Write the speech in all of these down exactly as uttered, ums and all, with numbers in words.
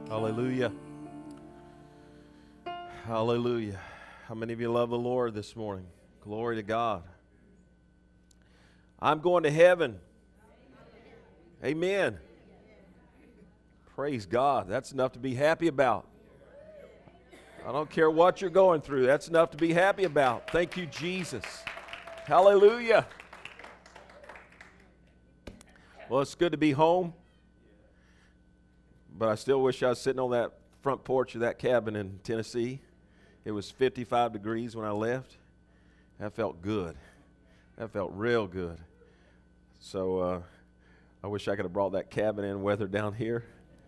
Hallelujah. Hallelujah. How many of you love the Lord this morning? Glory to God. I'm going to heaven. Amen. Praise God. That's enough to be happy about. I don't care what you're going through. That's enough to be happy about. Thank you, Jesus. Hallelujah. Well, it's good to be home. But I still wish I was sitting on that front porch of that cabin in Tennessee. It was fifty-five degrees when I left. That felt good. That felt real good. So uh, I wish I could have brought that cabin in weather down here.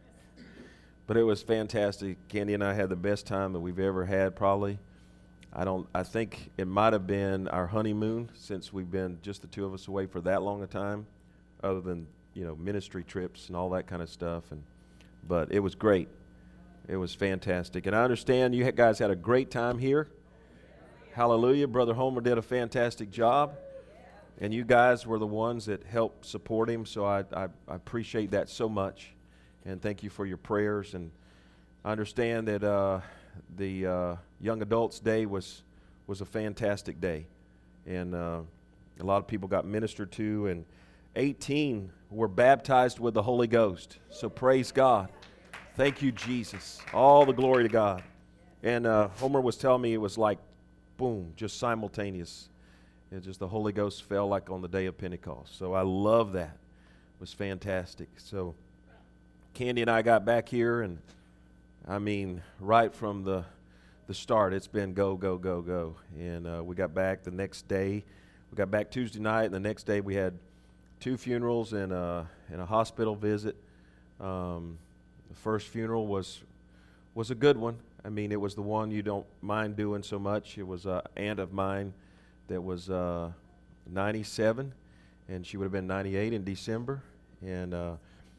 But it was fantastic. Candy and I had the best time that we've ever had, probably. I don't. I think it might have been our honeymoon, since we've been just the two of us away for that long a time, other than, you know, ministry trips and all that kind of stuff. And but it was great. It was fantastic. And I understand you guys had a great time here. Hallelujah. Brother Homer did a fantastic job. And you guys were the ones that helped support him. So I, I, I appreciate that so much. And thank you for your prayers. And I understand that uh, the uh, Young Adults Day was, was a fantastic day. And uh, a lot of people got ministered to. And eighteen were baptized with the Holy Ghost. So praise God. Thank you, Jesus. All the glory to God. And uh, Homer was telling me it was like, boom, just simultaneous. It just the Holy Ghost fell like on the day of Pentecost. So I love that. It was fantastic. So Candy and I got back here, and I mean, right from the the start, it's been go, go, go, go. And uh, we got back the next day. We got back Tuesday night, and the next day we had two funerals and a, and a hospital visit. Um, the first funeral was was a good one. I mean, it was the one you don't mind doing so much. It was an aunt of mine that was uh, ninety-seven, and she would have been ninety-eight in December. And, uh,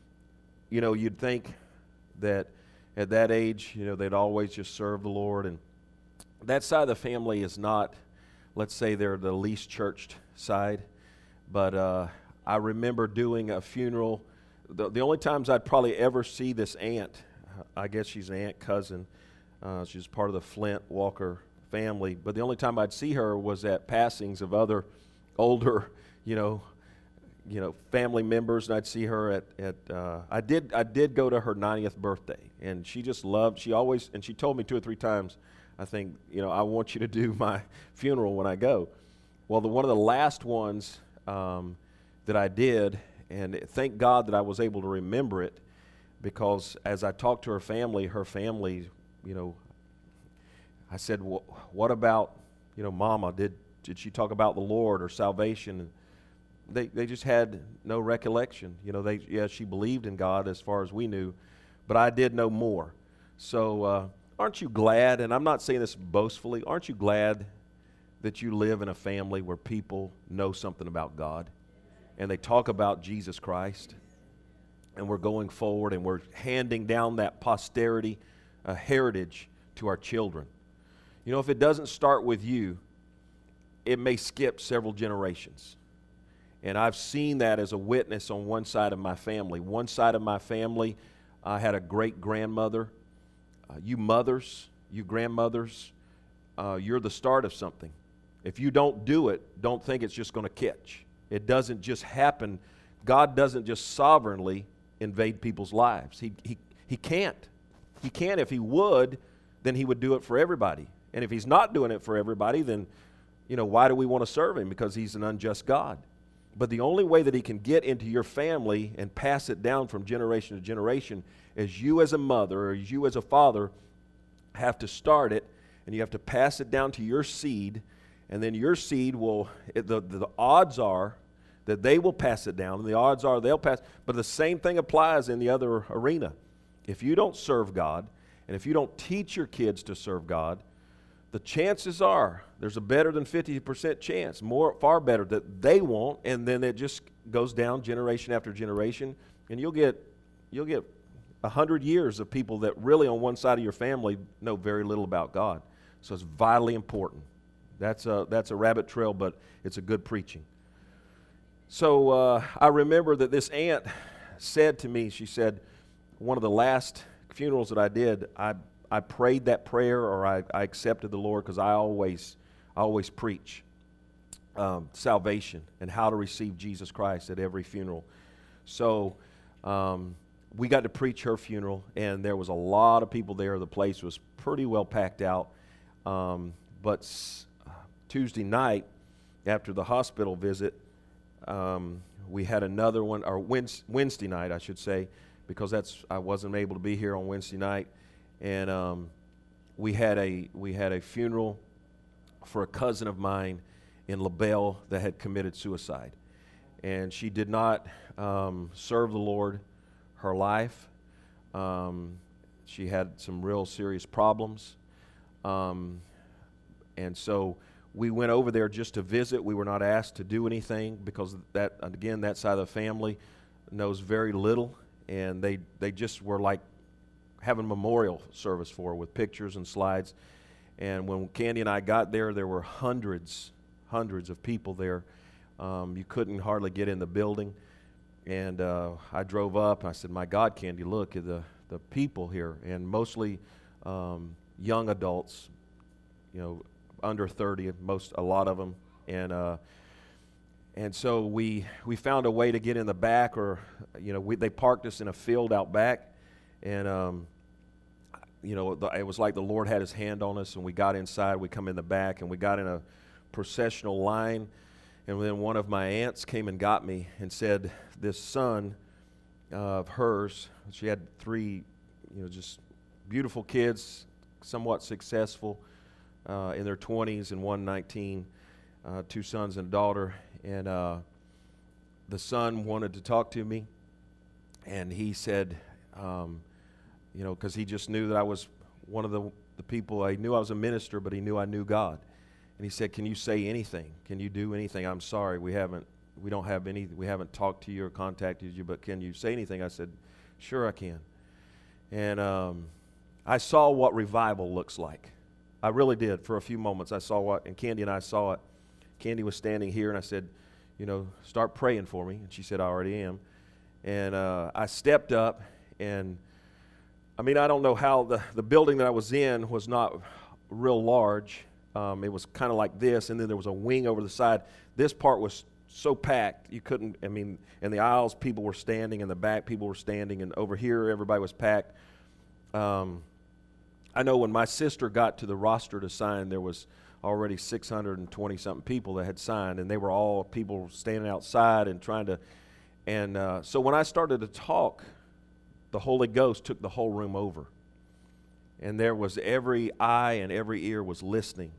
you know, you'd think that at that age, you know, they'd always just serve the Lord. And that side of the family is not, let's say they're the least churched side, but uh, I remember doing a funeral. The, the only times I'd probably ever see this aunt, I guess she's an aunt cousin. Uh, she's part of the Flint Walker family. But the only time I'd see her was at passings of other older, you know, you know, family members. And I'd see her at at. Uh, I did I did go to her ninetieth birthday, and she just loved. She always and she told me two or three times, I think, you know, I want you to do my funeral when I go. Well, the one of the last ones um, that I did. And thank God that I was able to remember it, because as I talked to her family, her family, you know, I said, well, what about, you know, Mama? Did did she talk about the Lord or salvation? And they they just had no recollection. You know, they yeah, she believed in God as far as we knew, but I did know more. So uh, aren't you glad, and I'm not saying this boastfully, aren't you glad that you live in a family where people know something about God? And they talk about Jesus Christ, and we're going forward, and we're handing down that posterity, a heritage to our children. You know, if it doesn't start with you, it may skip several generations. And I've seen that as a witness on one side of my family. One side of my family, I had a great-grandmother. Uh, you mothers, you grandmothers, uh, you're the start of something. If you don't do it, don't think it's just going to catch. It doesn't just happen. God doesn't just sovereignly invade people's lives. He, he, he can't. He can't. If he would, then he would do it for everybody. And if he's not doing it for everybody, then, you know, why do we want to serve him? Because he's an unjust God. But the only way that he can get into your family and pass it down from generation to generation is you as a mother or you as a father have to start it, and you have to pass it down to your seed. And then your seed will, the, the, the odds are that they will pass it down, and the odds are they'll pass. But the same thing applies in the other arena. If you don't serve God, and if you don't teach your kids to serve God, the chances are there's a better than fifty percent chance, more far better, that they won't, and then it just goes down generation after generation, and you'll get you'll get a hundred years of people that really on one side of your family know very little about God. So it's vitally important. That's a, that's a rabbit trail, but it's a good preaching. So uh, I remember that this aunt said to me, she said, one of the last funerals that I did, I I prayed that prayer, or I, I accepted the Lord, because I always I always preach um, salvation and how to receive Jesus Christ at every funeral. So um, we got to preach her funeral, and there was a lot of people there. The place was pretty well packed out. Um, but s- Tuesday night, after the hospital visit, um, we had another one, or Wednesday, Wednesday night, I should say, because that's I wasn't able to be here on Wednesday night, and um, we had a we had a funeral for a cousin of mine in LaBelle that had committed suicide, and she did not um, serve the Lord her life. Um, she had some real serious problems, um, and so we went over there just to visit. We were not asked to do anything, because that, again, that side of the family knows very little, and they they just were like having a memorial service for her with pictures and slides. And when Candy and I got there, there were hundreds, hundreds of people there. Um, you couldn't hardly get in the building. And uh, I drove up, and I said, "My God, Candy, look at the, the people here," and mostly um, young adults, you know, under thirty, most a lot of them, and uh, and so we we found a way to get in the back, or you know, we, they parked us in a field out back, and um, you know, the, it was like the Lord had His hand on us, and we got inside. We come in the back, and we got in a processional line, and then one of my aunts came and got me and said, this son uh, of hers, she had three, you know, just beautiful kids, somewhat successful. Uh, in their twenties, and one nineteen, uh, two sons and a daughter. And uh, the son wanted to talk to me, and he said, um, you know, because he just knew that I was one of the, the people. I knew I was a minister, but he knew I knew God. And he said, "Can you say anything? Can you do anything? I'm sorry, we haven't, we don't have any, we haven't talked to you or contacted you, but can you say anything?" I said, "Sure, I can." And um, I saw what revival looks like. I really did. For a few moments, I saw what, and Candy and I saw it. Candy was standing here, and I said, you know, "Start praying for me." And she said, "I already am." And uh, I stepped up, and I mean, I don't know how, the, the building that I was in was not real large. Um, it was kind of like this, and then there was a wing over the side. This part was so packed, you couldn't, I mean, in the aisles, people were standing, in the back, people were standing, and over here, everybody was packed. Um, I know when my sister got to the roster to sign, there was already six hundred twenty something people that had signed, and they were all people standing outside and trying to, and uh, so when I started to talk, the Holy Ghost took the whole room over, and there was every eye and every ear was listening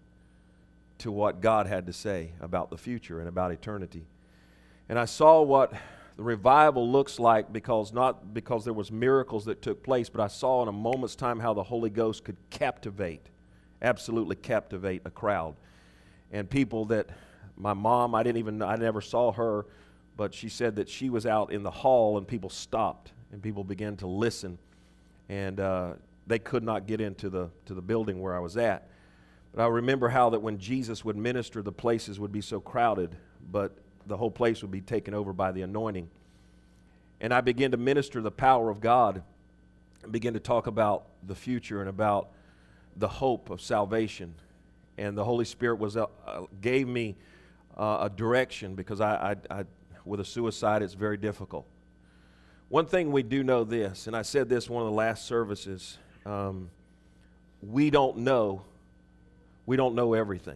to what God had to say about the future and about eternity. And I saw what the revival looks like, because not because there was miracles that took place, but I saw in a moment's time how the Holy Ghost could captivate, absolutely captivate a crowd. And people that, my mom, I didn't even, I never saw her, but she said that she was out in the hall and people stopped and people began to listen, and uh, they could not get into the to the building where I was at. But I remember how that when Jesus would minister, the places would be so crowded, but the whole place would be taken over by the anointing. And I began to minister the power of God and begin to talk about the future and about the hope of salvation. And the Holy Spirit was uh, uh, gave me uh, a direction, because I, I, I, with a suicide, it's very difficult. One thing we do know this, and I said this one of the last services, um, we don't know, we don't know everything.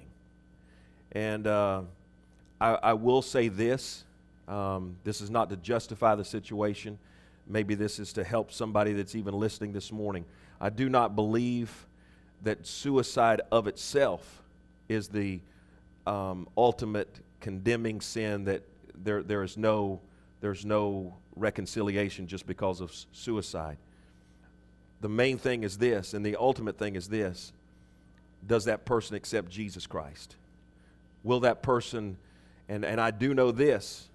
And uh, I, I will say this, um, this is not to justify the situation. Maybe this is to help somebody that's even listening this morning. I do not believe that suicide of itself is the um, ultimate condemning sin, that there there is no there's no reconciliation just because of suicide. The main thing is this, and the ultimate thing is this: does that person accept Jesus Christ? Will that person, and, and I do know this,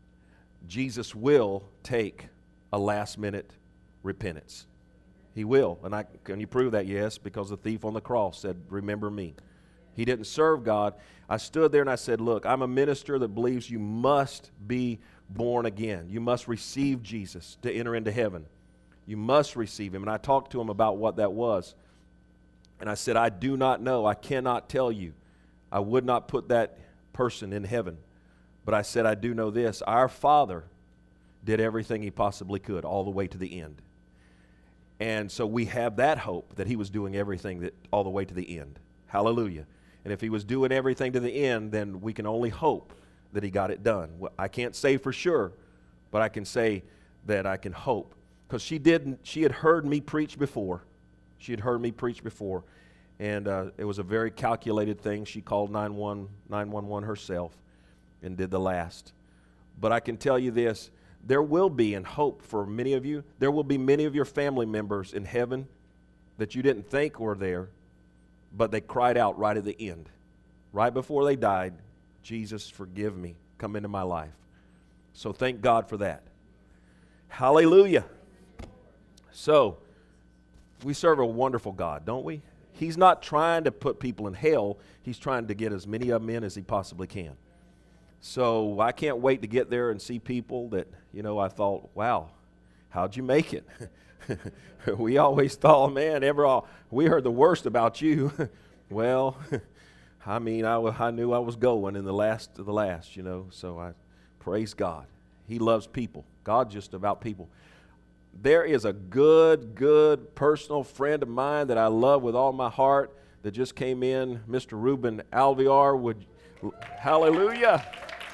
Jesus will take a last minute repentance. He will. And I can you prove that? Yes, because the thief on the cross said, "Remember me." He didn't serve God. I stood there and I said, "Look, I'm a minister that believes you must be born again. You must receive Jesus to enter into heaven. You must receive him. And I talked to him about what that was. And I said, I do not know. I cannot tell you. I would not put that person in heaven. But I said, I do know this. Our Father did everything he possibly could all the way to the end. And so we have that hope that he was doing everything that all the way to the end. Hallelujah. And if he was doing everything to the end, then we can only hope that he got it done. Well, I can't say for sure, but I can say that I can hope. Because she didn't, she had heard me preach before. She had heard me preach before. And uh, it was a very calculated thing. She called nine one one herself and did the last. But I can tell you this, there will be, and hope for many of you, there will be many of your family members in heaven that you didn't think were there, but they cried out right at the end. Right before they died, Jesus, forgive me, come into my life. So thank God for that. Hallelujah. So, we serve a wonderful God, don't we? He's not trying to put people in hell. He's trying to get as many of them in as he possibly can. So I can't wait to get there and see people that, you know, I thought, wow, how'd you make it? We always thought, man, ever all, we heard the worst about you. Well, I mean, I, I knew I was going in the last of the last, you know, so I praise God. He loves people. God's just about people. There is a good, good personal friend of mine that I love with all my heart that just came in, Mister Ruben Alviar. Would, hallelujah.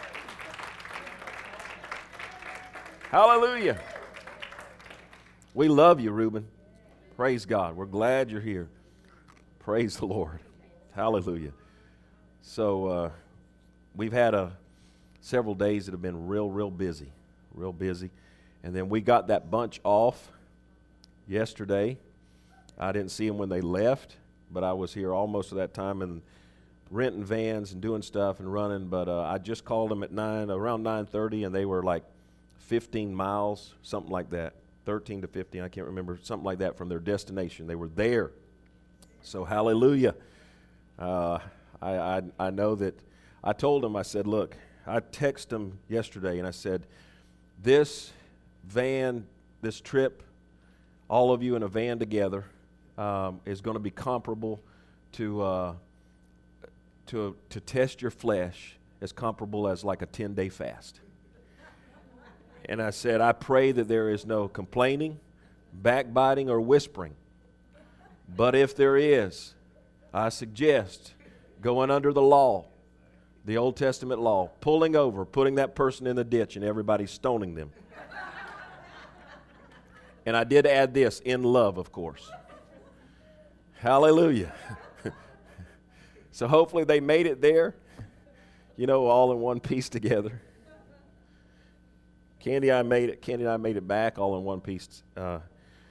Hallelujah. We love you, Ruben. Praise God. We're glad you're here. Praise the Lord. Hallelujah. So uh, we've had a, several days that have been real, real busy, real busy. And then we got that bunch off yesterday. I didn't see them when they left, but I was here almost at that time and renting vans and doing stuff and running. But uh, I just called them at nine, around nine thirty, and they were like fifteen miles, something like that, thirteen to fifteen. I can't remember, something like that from their destination. They were there. So hallelujah. Uh, I, I I know that I told them. I said, look, I texted them yesterday, and I said, this van, this trip, all of you in a van together, um, is going to be comparable to uh, to to test your flesh, as comparable as like a ten-day fast. And I said, I pray that there is no complaining, backbiting, or whispering. But if there is, I suggest going under the law, the Old Testament law, pulling over, putting that person in the ditch, and everybody stoning them. And I did add this, in love, of course. Hallelujah. So hopefully they made it there, you know, all in one piece together. Candy and I made it. Candy and I made it back all in one piece. Uh,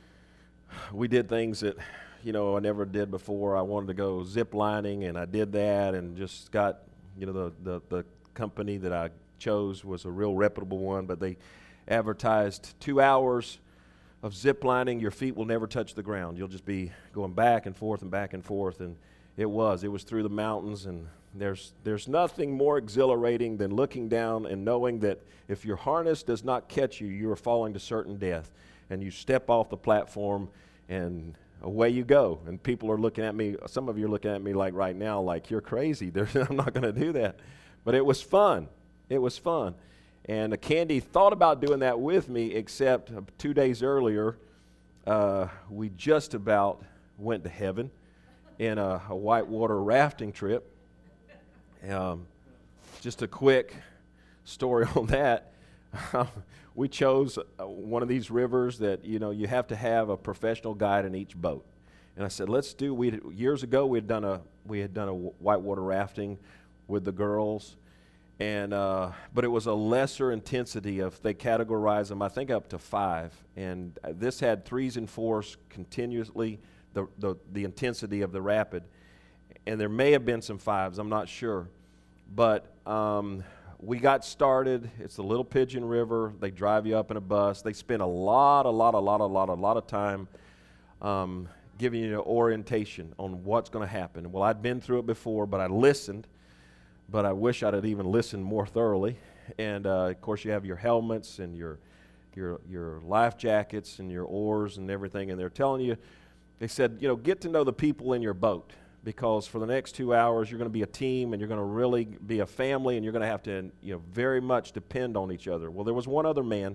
we did things that, you know, I never did before. I wanted to go zip lining, and I did that, and just got, you know, the the, the company that I chose was a real reputable one, but they advertised two hours of zip lining. Your feet will never touch the ground. You'll just be going back and forth and back and forth, and it was. It was through the mountains, and there's there's nothing more exhilarating than looking down and knowing that if your harness does not catch you, you are falling to certain death. And you step off the platform, and away you go. And people are looking at me. Some of you are looking at me like right now, like, you're crazy. I'm not going to do that. But it was fun. It was fun. And Candy thought about doing that with me, except two days earlier, uh, we just about went to heaven in a, a whitewater rafting trip. Um, just a quick story on that. We chose one of these rivers that, you know, you have to have a professional guide in each boat. And I said, let's do, we years ago we had done a we had done a whitewater rafting with the girls, and uh, but it was a lesser intensity of, they categorize them, I think, up to five. And this had threes and fours continuously, the the, the intensity of the rapid. And there may have been some fives, I'm not sure. But um, we got started. It's the Little Pigeon River. They drive you up in a bus. They spend a lot, a lot, a lot, a lot, a lot of time um, giving you an orientation on what's going to happen. Well, I'd been through it before, but I listened. But I wish I'd have even listened more thoroughly. And, uh, of course, you have your helmets and your your your life jackets and your oars and everything, and they're telling you, they said, you know, get to know the people in your boat, because for the next two hours you're going to be a team and you're going to really be a family, and you're going to have to, you know, very much depend on each other. Well, there was one other man,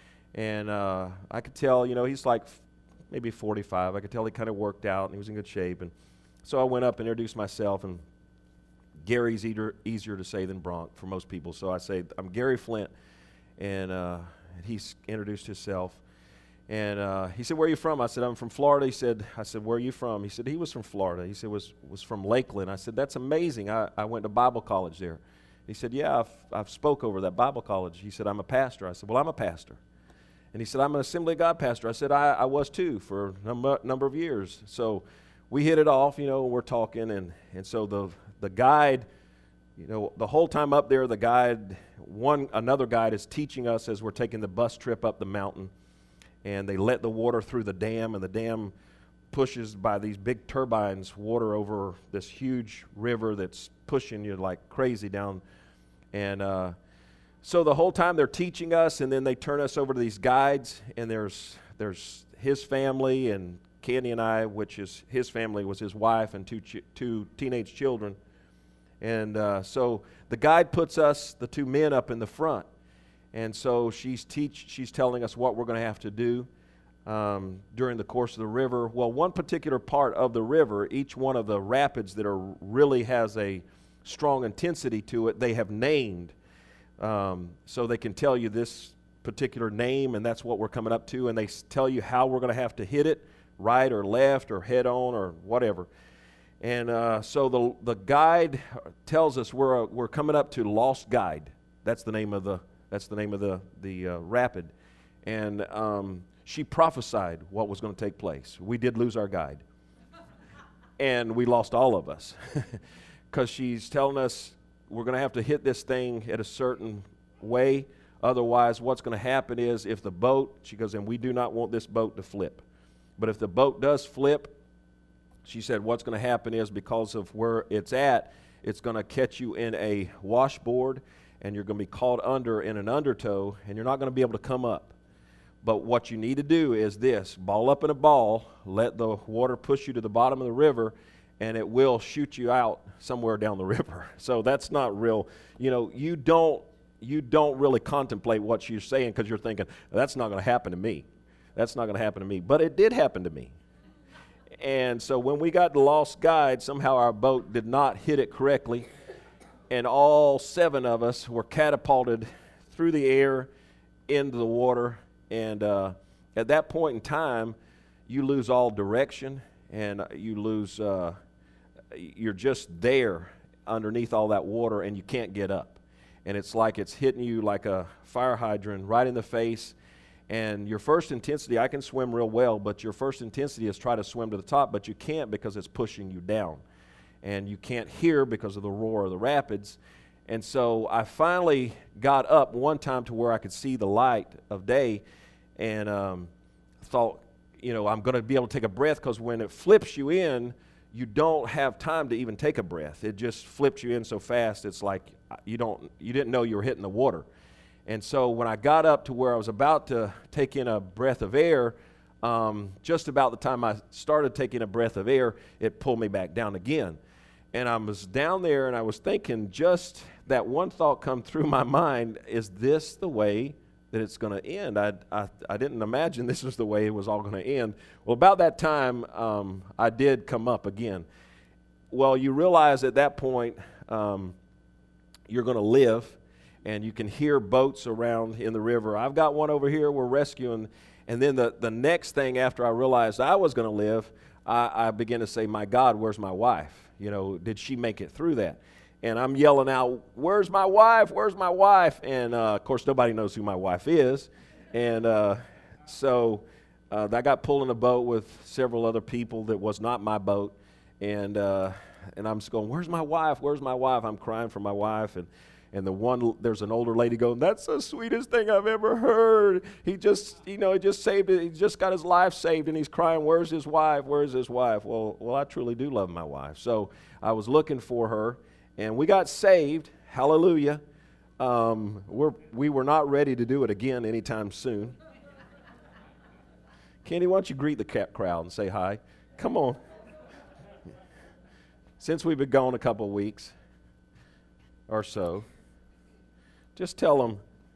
and uh, I could tell, you know, he's like maybe forty-five. I could tell he kind of worked out and he was in good shape. And so I went up and introduced myself, and Gary's easier, easier to say than Bronk for most people. So I say, I'm Gary Flint, and uh, he's introduced himself. And uh, he said, where are you from? I said, I'm from Florida. He said, I said, where are you from? He said, he was from Florida. He said, was was from Lakeland. I said, that's amazing. I, I went to Bible college there. He said, yeah, I've, I've spoke over that Bible college. He said, I'm a pastor. I said, well, I'm a pastor. And he said, I'm an Assembly of God pastor. I said, I, I was too for a number, number of years. So we hit it off, you know, we're talking. And, and so the the guide, you know, the whole time up there, the guide, one another guide is teaching us as we're taking the bus trip up the mountain. And they let the water through the dam, and the dam pushes by these big turbines water over this huge river that's pushing you like crazy down. And uh, so the whole time they're teaching us, and then they turn us over to these guides, and there's there's his family and Candy and I, which is his family was his wife and two ch- two teenage children. And uh, so the guide puts us, the two men, up in the front. And so she's teach, she's telling us what we're going to have to do um, during the course of the river. Well, one particular part of the river, each one of the rapids that are really has a strong intensity to it, they have named. Um, so they can tell you this particular name, and that's what we're coming up to, and they s- tell you how we're going to have to hit it, right or left or head on or whatever. And uh, so the the guide tells us we're uh, we're coming up to Lost Guide. That's the name of the That's the name of the, the uh, rapid. And um, she prophesied what was going to take place. We did lose our guide. And we lost all of us. Because she's telling us we're going to have to hit this thing at a certain way. Otherwise, what's going to happen is if the boat, she goes, and we do not want this boat to flip. But if the boat does flip, she said what's going to happen is because of where it's at, it's going to catch you in a washboard, and you're going to be caught under in an undertow, and you're not going to be able to come up. But what you need to do is this, ball up in a ball, let the water push you to the bottom of the river, and it will shoot you out somewhere down the river. So that's not real, you know, you don't, you don't really contemplate what you're saying because you're thinking, that's not going to happen to me. That's not going to happen to me. But it did happen to me. And so when we got the Lost Guide, somehow our boat did not hit it correctly. And all seven of us were catapulted through the air into the water. And uh, at that point in time, you lose all direction, and you lose, uh, you're just there underneath all that water, and you can't get up. And it's like it's hitting you like a fire hydrant right in the face. And your first intensity, I can swim real well, but your first intensity is try to swim to the top, but you can't because it's pushing you down. And you can't hear because of the roar of the rapids. And so I finally got up one time to where I could see the light of day, and um, thought, you know, I'm going to be able to take a breath, because when it flips you in, you don't have time to even take a breath. It just flips you in so fast, it's like you don't, you didn't know you were hitting the water. And so when I got up to where I was about to take in a breath of air, um, just about the time I started taking a breath of air, it pulled me back down again. And I was down there, and I was thinking, just that one thought come through my mind, is this the way that it's going to end? I, I I didn't imagine this was the way it was all going to end. Well, about that time, um, I did come up again. Well, you realize at that point, um, you're going to live, and you can hear boats around in the river. I've got one over here we're rescuing. And then the, the next thing after I realized I was going to live, I, I began to say, my God, where's my wife? You know, did she make it through that? And I'm yelling out, where's my wife? Where's my wife? And, uh, of course, nobody knows who my wife is. And uh, so uh, I got pulled in a boat with several other people that was not my boat. And uh, and I'm just going, where's my wife? Where's my wife? I'm crying for my wife. And and the one, there's an older lady going, that's the sweetest thing I've ever heard. He just, you know, he just saved it. He just got his life saved, and he's crying, where's his wife? Where's his wife? Well, well, I truly do love my wife. So I was looking for her, and we got saved. Hallelujah. Um, we're, we were not ready to do it again anytime soon. Kenny, why don't you greet the cat crowd and say hi? Come on. Since we've been gone a couple of weeks or so, just tell them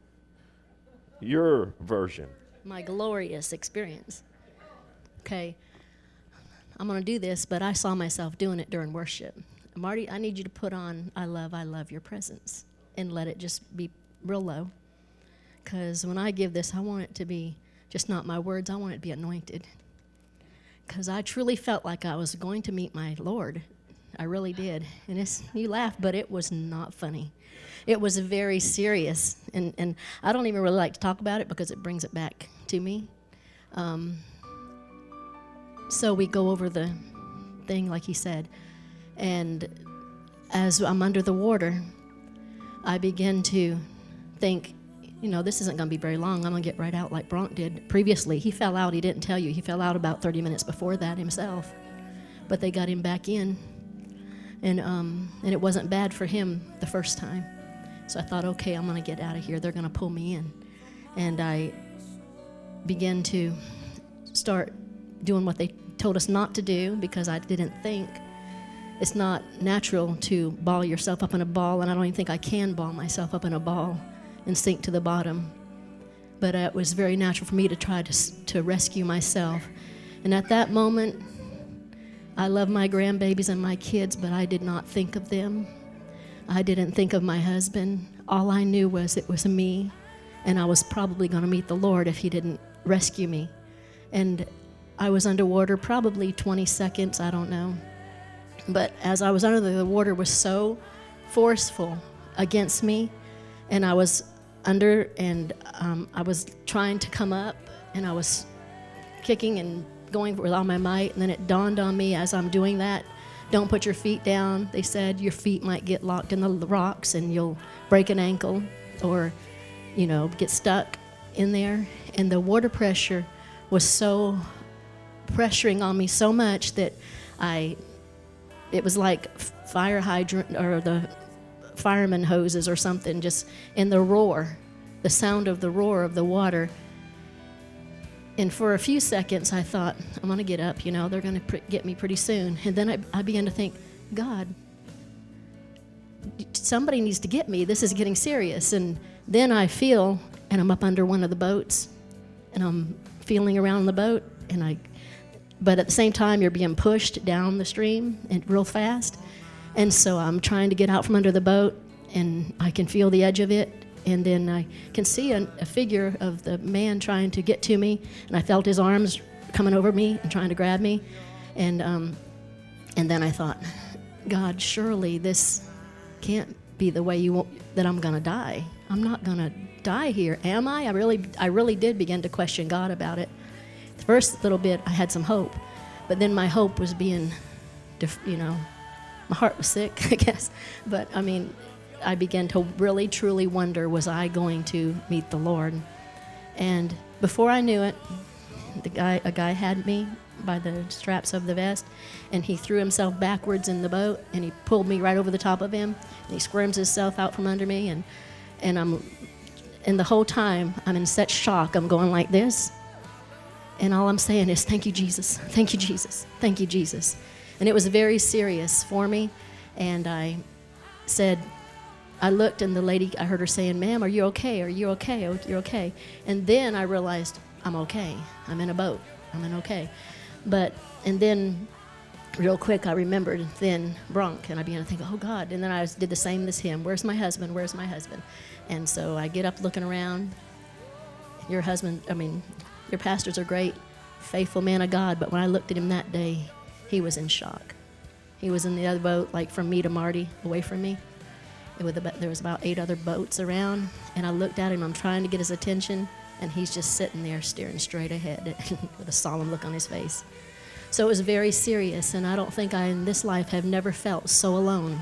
your version. My glorious experience. Okay, I'm going to do this, but I saw myself doing it during worship. Marty, I need you to put on I Love, I Love Your Presence and let it just be real low. Because when I give this, I want it to be just not my words. I want it to be anointed. Because I truly felt like I was going to meet my Lord. I really did. And it's, you laugh, but it was not funny. It was very serious. And, and I don't even really like to talk about it because it brings it back to me. Um, so we go over the thing like he said. And as I'm under the water, I begin to think, you know, this isn't going to be very long. I'm going to get right out like Bronk did previously. He fell out. He didn't tell you. He fell out about thirty minutes before that himself. But they got him back in. And um, and it wasn't bad for him the first time. So I thought, okay, I'm going to get out of here. They're going to pull me in. And I began to start doing what they told us not to do because I didn't think. It's not natural to ball yourself up in a ball, and I don't even think I can ball myself up in a ball and sink to the bottom. But uh, it was very natural for me to try to, to rescue myself. And at that moment, I love my grandbabies and my kids, but I did not think of them. I didn't think of my husband. All I knew was it was me, and I was probably going to meet the Lord if he didn't rescue me. And I was underwater probably twenty seconds, I don't know. But as I was under, the water was so forceful against me, and I was under, and um, I was trying to come up, and I was kicking and going with all my might, and then it dawned on me as I'm doing that, don't put your feet down. They said your feet might get locked in the rocks, and you'll break an ankle or, you know, get stuck in there. And the water pressure was so pressuring on me so much that I... It was like fire hydrant or the fireman hoses or something, just in the roar, the sound of the roar of the water. And for a few seconds, I thought, I'm going to get up, you know, they're going to pr- get me pretty soon. And then I, I began to think, God, somebody needs to get me. This is getting serious. And then I feel, and I'm up under one of the boats, and I'm feeling around the boat, and I... But at the same time, you're being pushed down the stream and real fast. And so I'm trying to get out from under the boat, and I can feel the edge of it. And then I can see a, a figure of the man trying to get to me, and I felt his arms coming over me and trying to grab me. And um, and then I thought, God, surely this can't be the way you want, that I'm going to die. I'm not going to die here, am I? I really, I really did begin to question God about it. The first little bit, I had some hope, but then my hope was being, you know, my heart was sick, I guess. But, I mean, I began to really, truly wonder, was I going to meet the Lord? And before I knew it, the guy, a guy had me by the straps of the vest, and he threw himself backwards in the boat, and he pulled me right over the top of him, and he squirms himself out from under me, and, and I'm, and the whole time, I'm in such shock. I'm going like this. And all I'm saying is, thank you, Jesus. Thank you, Jesus. Thank you, Jesus. And it was very serious for me. And I said, I looked, and the lady, I heard her saying, ma'am, are you okay? Are you okay? Are you okay? And then I realized, I'm okay. I'm in a boat. I'm in okay. But, and then real quick, I remembered then Bronk, and I began to think, oh, God. And then I did the same as him. Where's my husband? Where's my husband? And so I get up looking around. Your husband, I mean... Your pastor's a great, faithful man of God, but when I looked at him that day, he was in shock. He was in the other boat, like from me to Marty, away from me. It was about, there was about eight other boats around, and I looked at him. I'm trying to get his attention, and he's just sitting there staring straight ahead with a solemn look on his face. So it was very serious, and I don't think I, in this life, have never felt so alone,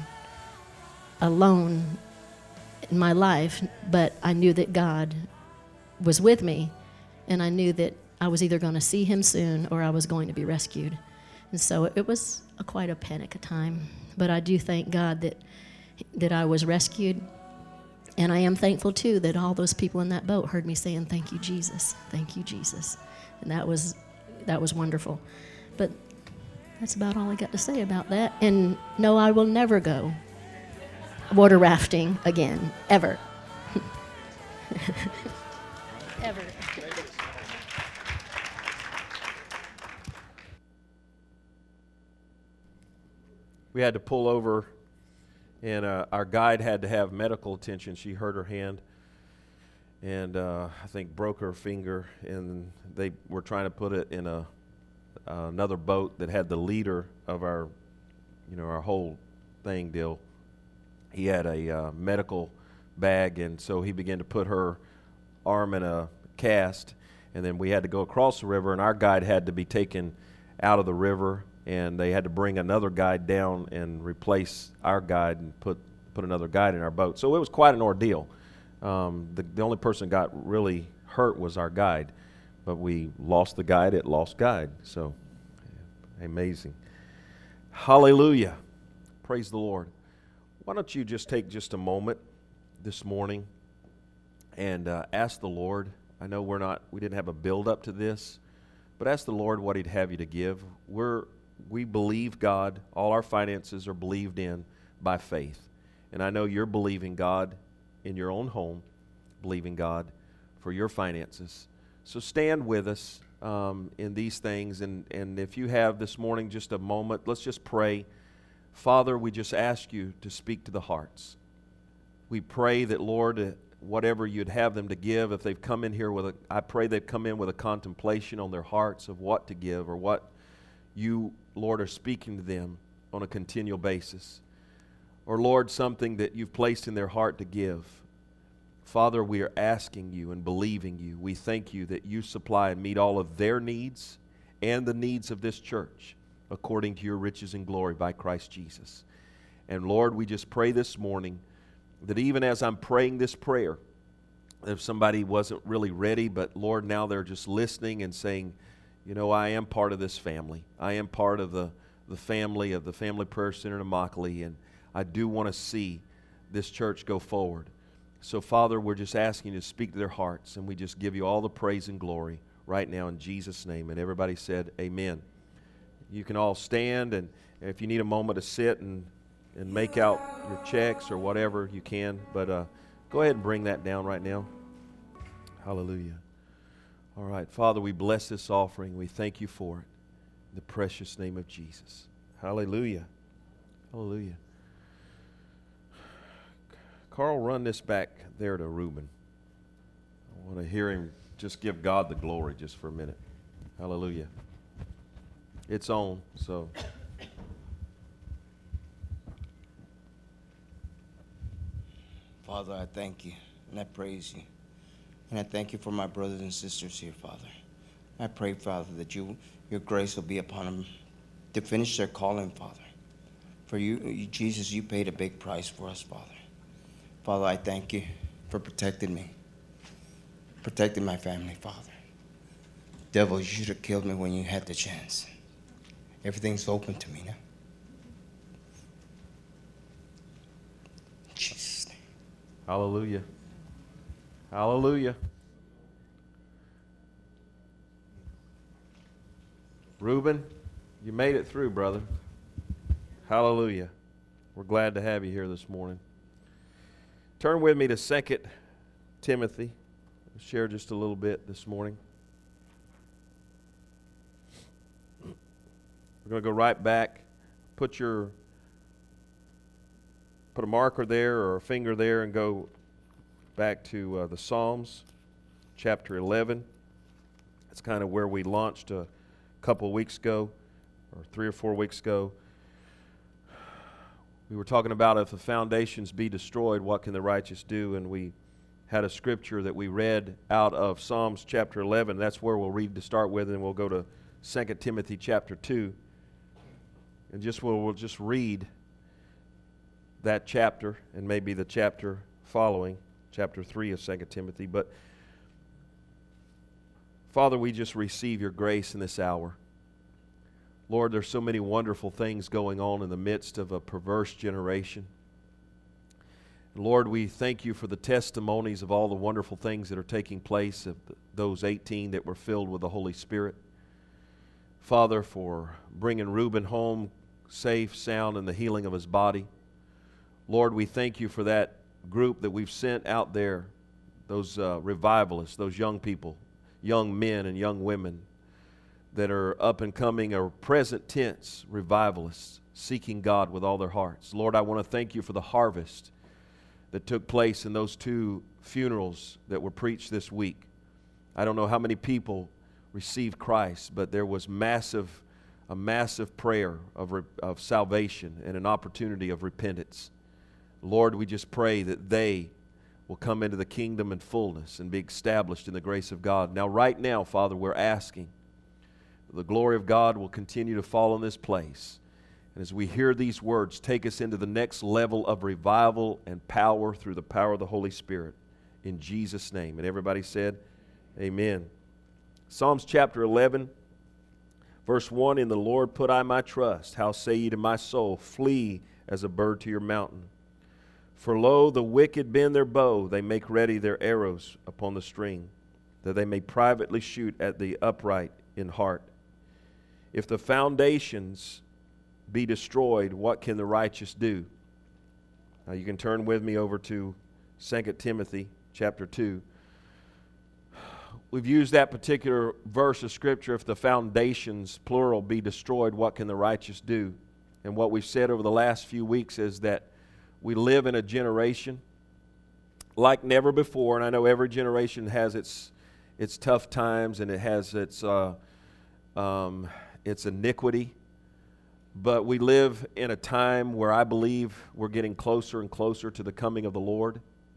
alone in my life, but I knew that God was with me. And I knew that I was either going to see him soon or I was going to be rescued. And so it was a, quite a panic time. But I do thank God that that I was rescued. And I am thankful, too, that all those people in that boat heard me saying, thank you, Jesus. Thank you, Jesus. And that was that was wonderful. But that's about all I got to say about that. And no, I will never go water rafting again, ever. Ever. We had to pull over, and uh, our guide had to have medical attention. She hurt her hand, and uh, I think broke her finger, and they were trying to put it in a uh, another boat that had the leader of our, you know, our whole thing deal. He had a uh, medical bag, and so he began to put her arm in a cast, and then we had to go across the river, and our guide had to be taken out of the river, and they had to bring another guide down and replace our guide and put put another guide in our boat. So it was quite an ordeal. Um, the, the only person that got really hurt was our guide, but we lost the guide at lost guide. So amazing. Hallelujah. Praise the Lord. Why don't you just take just a moment this morning and uh, ask the Lord. I know we're not, we didn't have a build up to this, but ask the Lord what He'd have you to give. We're, we believe God. All our finances are believed in by faith. And I know you're believing God in your own home, believing God for your finances. So stand with us um, in these things. And, and if you have this morning just a moment, let's just pray. Father, we just ask you to speak to the hearts. We pray that, Lord, whatever you'd have them to give, if they've come in here with a, I pray they've come in with a contemplation on their hearts of what to give or what you, Lord, are speaking to them on a continual basis. Or, Lord, something that you've placed in their heart to give. Father, we are asking you and believing you. We thank you that you supply and meet all of their needs and the needs of this church according to your riches and glory by Christ Jesus. And, Lord, we just pray this morning that even as I'm praying this prayer, if somebody wasn't really ready, but Lord, now they're just listening and saying, you know, I am part of this family. I am part of the, the family of the Family Prayer Center in Immokalee, and I do want to see this church go forward. So, Father, we're just asking you to speak to their hearts, and we just give you all the praise and glory right now in Jesus' name. And everybody said, amen. You can all stand, and if you need a moment to sit and and make out your checks or whatever you can. But uh, go ahead and bring that down right now. Hallelujah. All right, Father, we bless this offering. We thank you for it. In the precious name of Jesus. Hallelujah. Hallelujah. Carl, run this back there to Reuben. I want to hear him just give God the glory just for a minute. Hallelujah. It's on, so... Father, I thank you and I praise you. And I thank you for my brothers and sisters here, Father. I pray, Father, that you, your grace will be upon them to finish their calling, Father. For you, you, Jesus, you paid a big price for us, Father. Father, I thank you for protecting me, protecting my family, Father. Devil, you should have killed me when you had the chance. Everything's open to me now. Jesus. Hallelujah. Hallelujah. Reuben, you made it through, brother. Hallelujah. We're glad to have you here this morning. Turn with me to Second Timothy. I'll share just a little bit this morning. We're going to go right back. Put your Put a marker there or a finger there and go back to uh, the Psalms, chapter eleven. That's kind of where we launched a couple of weeks ago, or three or four weeks ago. We were talking about if the foundations be destroyed, what can the righteous do? And we had a scripture that we read out of Psalms chapter eleven. That's where we'll read to start with, and we'll go to Second Timothy chapter two. And just we'll, we'll just read that chapter and maybe the chapter following, chapter three of Second Timothy. But Father, we just receive your grace in this hour. Lord, there's so many wonderful things going on in the midst of a perverse generation. Lord, we thank you for the testimonies of all the wonderful things that are taking place of those eighteen that were filled with the Holy Spirit. Father, for bringing Reuben home safe, sound, and the healing of his body. Lord, we thank you for that group that we've sent out there, those uh, revivalists, those young people, young men and young women that are up and coming or present tense revivalists, seeking God with all their hearts. Lord, I want to thank you for the harvest that took place in those two funerals that were preached this week. I don't know how many people received Christ, but there was massive, a massive prayer of, re, of salvation and an opportunity of repentance. Lord, we just pray that they will come into the kingdom in fullness and be established in the grace of God. Now, right now, Father, we're asking the glory of God will continue to fall in this place. And as we hear these words, take us into the next level of revival and power through the power of the Holy Spirit. In Jesus' name. And everybody said, amen. Psalms chapter eleven, verse one, in the Lord put I my trust. How say ye to my soul, flee as a bird to your mountain. For lo, the wicked bend their bow, they make ready their arrows upon the string, that they may privately shoot at the upright in heart. If the foundations be destroyed, what can the righteous do? Now you can turn with me over to Second Timothy chapter two. We've used that particular verse of Scripture, if the foundations, plural, be destroyed, what can the righteous do? And what we've said over the last few weeks is that we live in a generation like never before, and I know every generation has its its tough times and it has its uh, um, its iniquity, but we live in a time where I believe we're getting closer and closer to the coming of the Lord,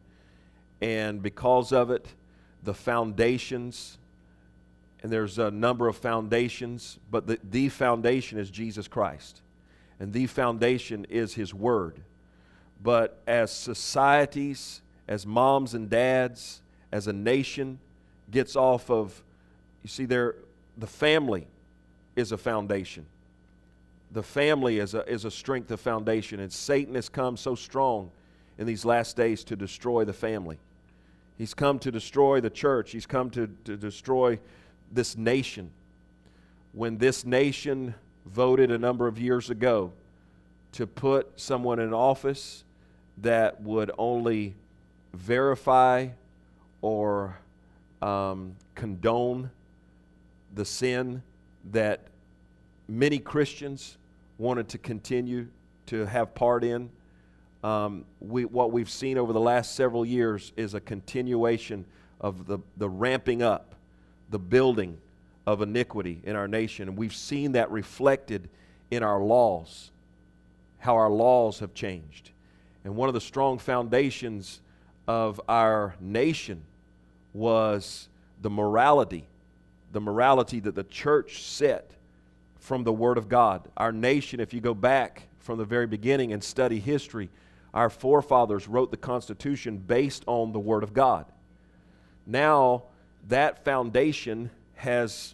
and because of it, the foundations, and there's a number of foundations, but the, the foundation is Jesus Christ, and the foundation is His Word. But as societies, as moms and dads, as a nation gets off of, you see, there, the family is a foundation. The family is a, is a strength of foundation, and Satan has come so strong in these last days to destroy the family. He's come to destroy the church. He's come to, to destroy this nation. When this nation voted a number of years ago to put someone in office that would only verify or um, condone the sin that many Christians wanted to continue to have part in, Um, we, what we've seen over the last several years is a continuation of the, the ramping up, the building of iniquity in our nation. And we've seen that reflected in our laws, how our laws have changed. And one of the strong foundations of our nation was the morality, the morality that the church set from the Word of God. Our nation, if you go back from the very beginning and study history, our forefathers wrote the Constitution based on the Word of God. Now, that foundation has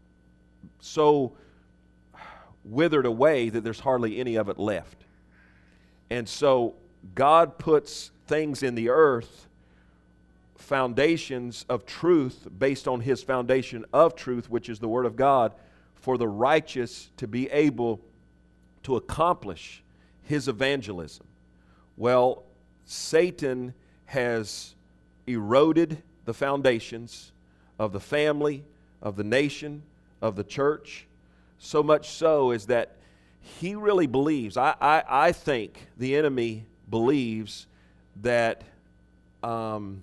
so withered away that there's hardly any of it left. And so, God puts things in the earth, foundations of truth based on His foundation of truth, which is the Word of God, for the righteous to be able to accomplish His evangelism. Well, Satan has eroded the foundations of the family, of the nation, of the church, so much so is that he really believes, I, I, I think the enemy believes that um,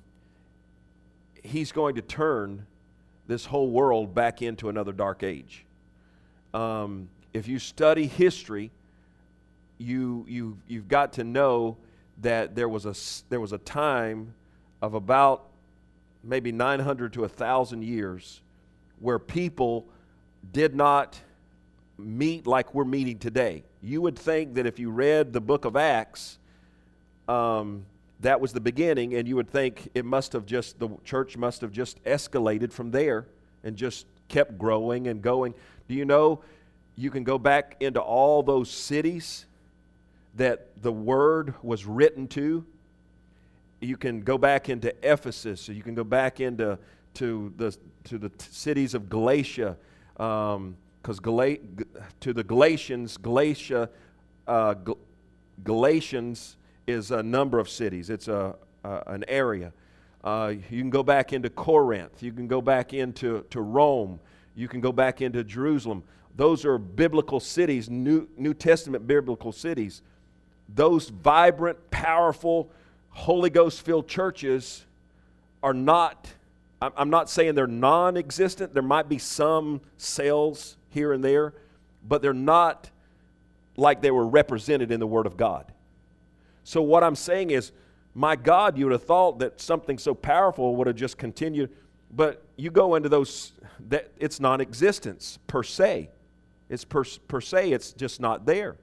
he's going to turn this whole world back into another dark age. Um, if you study history, You, you, you've got to know that there was a, there was a time of about maybe nine hundred to one thousand years where people did not meet like we're meeting today. You would think that if you read the book of Acts, um, that was the beginning, and you would think it must have just, the church must have just escalated from there and just kept growing and going. Do you know, you can go back into all those cities that the Word was written to. You can go back into Ephesus, or you can go back into to the to the t- cities of Galatia, um, because Gal- to the Galatians, Galatia, uh, Gal- Galatians is a number of cities. It's a, uh, an area. Uh, you can go back into Corinth. You can go back into to Rome. You can go back into Jerusalem. Those are biblical cities, New, New Testament biblical cities. Those vibrant, powerful, Holy Ghost-filled churches are not, I'm not saying they're non-existent. There might be some cells here and there, but they're not like they were represented in the Word of God. So what I'm saying is, my God, you would have thought that something so powerful would have just continued, but you go into those, that it's non-existence per se. It's per, per se, it's just not there.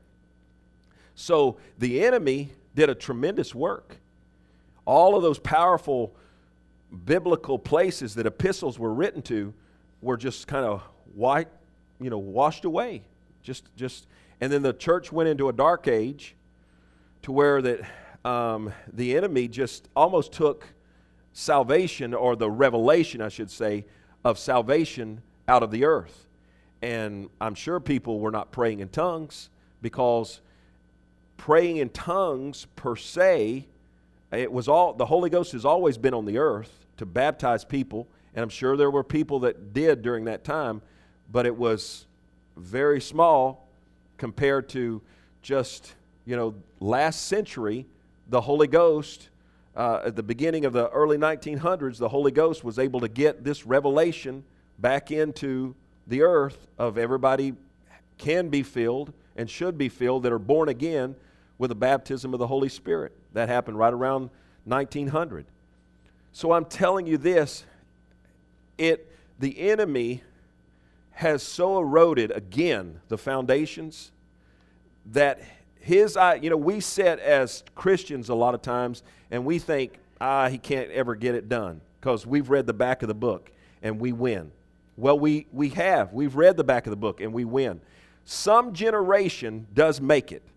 So the enemy did a tremendous work. All of those powerful biblical places that epistles were written to were just kind of white, you know, washed away. Just, just, and then the church went into a dark age to where that um, the enemy just almost took salvation, or the revelation, I should say, of salvation out of the earth. And I'm sure people were not praying in tongues, because praying in tongues per se, it was all, the Holy Ghost has always been on the earth to baptize people, and I'm sure there were people that did during that time, but it was very small compared to just, you know, last century, the Holy Ghost, uh, at the beginning of the early nineteen hundreds, the Holy Ghost was able to get this revelation back into the earth of everybody can be filled and should be filled that are born again with the baptism of the Holy Spirit. That happened right around nineteen hundred. So I'm telling you this, it the enemy has so eroded again the foundations that his, you know, we sit as Christians a lot of times and we think, ah, he can't ever get it done because we've read the back of the book and we win. Well, we, we have. We've read the back of the book and we win. Some generation does make it.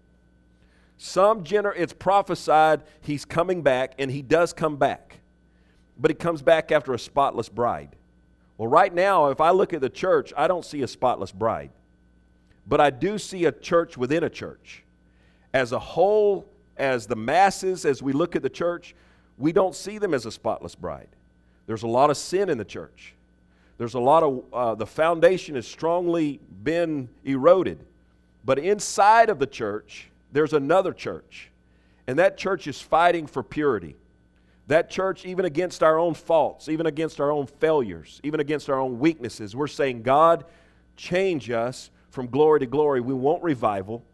Some gener- it's prophesied he's coming back, and he does come back. But he comes back after a spotless bride. Well, right now, if I look at the church, I don't see a spotless bride. But I do see a church within a church. As a whole, as the masses, as we look at the church, we don't see them as a spotless bride. There's a lot of sin in the church. There's a lot of, uh, the foundation has strongly been eroded. But inside of the church, there's another church. And that church is fighting for purity. That church, even against our own faults, even against our own failures, even against our own weaknesses, we're saying, God, change us from glory to glory. We want revival.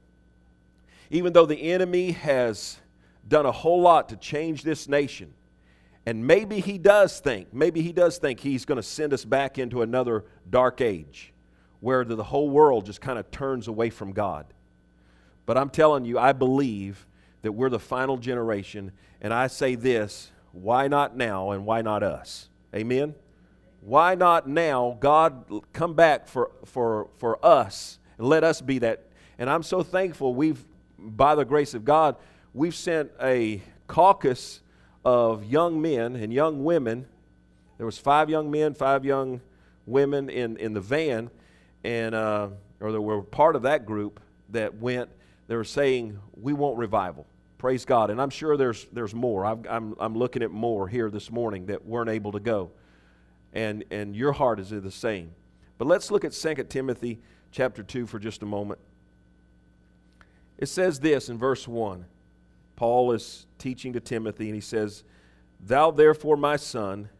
Even though the enemy has done a whole lot to change this nation, and maybe he does think, maybe he does think he's going to send us back into another dark age where the whole world just kind of turns away from God. But I'm telling you, I believe that we're the final generation, and I say this, why not now and why not us? Amen? Why not now? God, come back for, for, for us and let us be that. And I'm so thankful we've, by the grace of God, we've sent a caucus of young men and young women. There was five young men, five young women in, in the van, and uh, or they were part of that group that went. They were saying, we want revival. Praise God. And I'm sure there's there's more. I've, I'm I'm looking at more here this morning that weren't able to go. And and your heart is the same. But let's look at Second Timothy chapter two for just a moment. It says this in verse one. Paul is teaching to Timothy, and he says, Thou therefore, my son,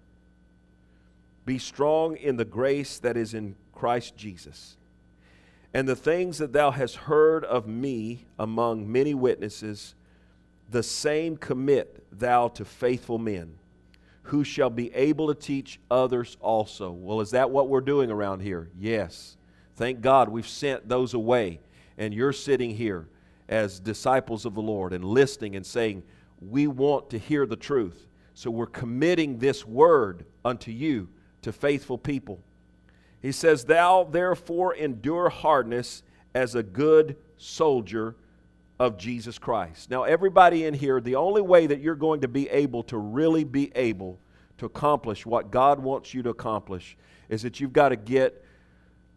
be strong in the grace that is in Christ Jesus. And the things that thou hast heard of me among many witnesses, the same commit thou to faithful men, who shall be able to teach others also. Well, is that what we're doing around here? Yes. Thank God we've sent those away, and you're sitting here as disciples of the Lord and listening and saying, we want to hear the truth. So we're committing this word unto you, to faithful people. He says, Thou therefore endure hardness as a good soldier of Jesus Christ. Now everybody in here, the only way that you're going to be able to really be able to accomplish what God wants you to accomplish is that you've got to get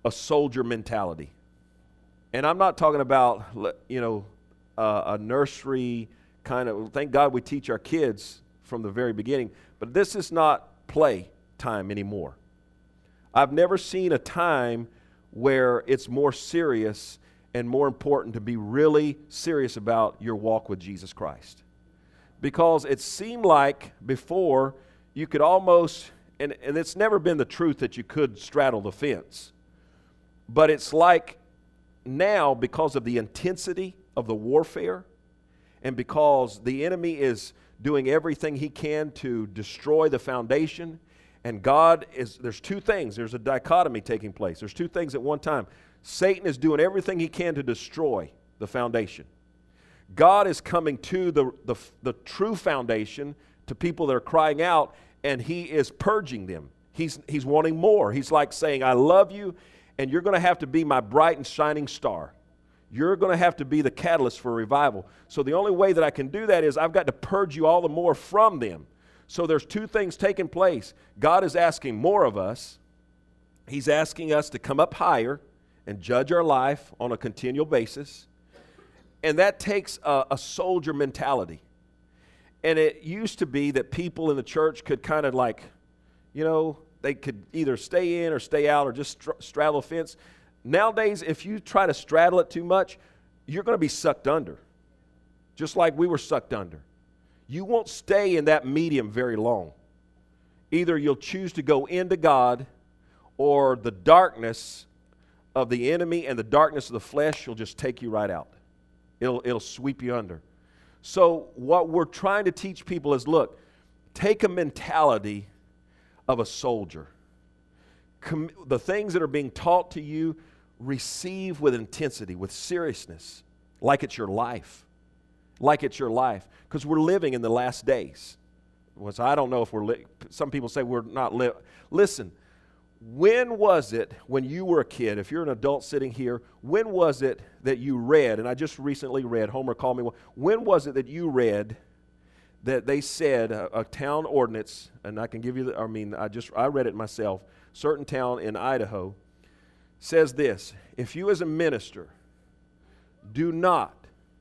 a soldier mentality. And I'm not talking about, you know, uh, a nursery kind of, thank God we teach our kids from the very beginning, but this is not play time anymore. I've never seen a time where it's more serious and more important to be really serious about your walk with Jesus Christ. Because it seemed like before you could almost, and, and it's never been the truth that you could straddle the fence, but it's like now, because of the intensity of the warfare and because the enemy is doing everything he can to destroy the foundation, and God is, there's two things, there's a dichotomy taking place. There's two things at one time. Satan is doing everything he can to destroy the foundation. God is coming to the, the, the true foundation, to people that are crying out, and he is purging them. He's, he's wanting more. He's like saying, I love you, and you're going to have to be my bright and shining star. You're going to have to be the catalyst for revival. So the only way that I can do that is I've got to purge you all the more from them. So there's two things taking place. God is asking more of us. He's asking us to come up higher and judge our life on a continual basis. And that takes a, a soldier mentality. And it used to be that people in the church could kind of like, you know, they could either stay in or stay out or just str- straddle a fence. Nowadays, if you try to straddle it too much, you're going to be sucked under, just like we were sucked under. You won't stay in that medium very long. Either you'll choose to go into God, or the darkness of the enemy and the darkness of the flesh will just take you right out. It'll, it'll sweep you under. So what we're trying to teach people is, look, take a mentality of a soldier. Com- the things that are being taught to you, receive with intensity, with seriousness, like it's your life. Like it's your life. Because we're living in the last days. Well, so I don't know if we're, li- some people say we're not li- Listen, when was it when you were a kid, if you're an adult sitting here, when was it that you read, and I just recently read, Homer called me, when was it that you read that they said a, a town ordinance, and I can give you, the, I mean, I just, I read it myself, certain town in Idaho says this: if you as a minister do not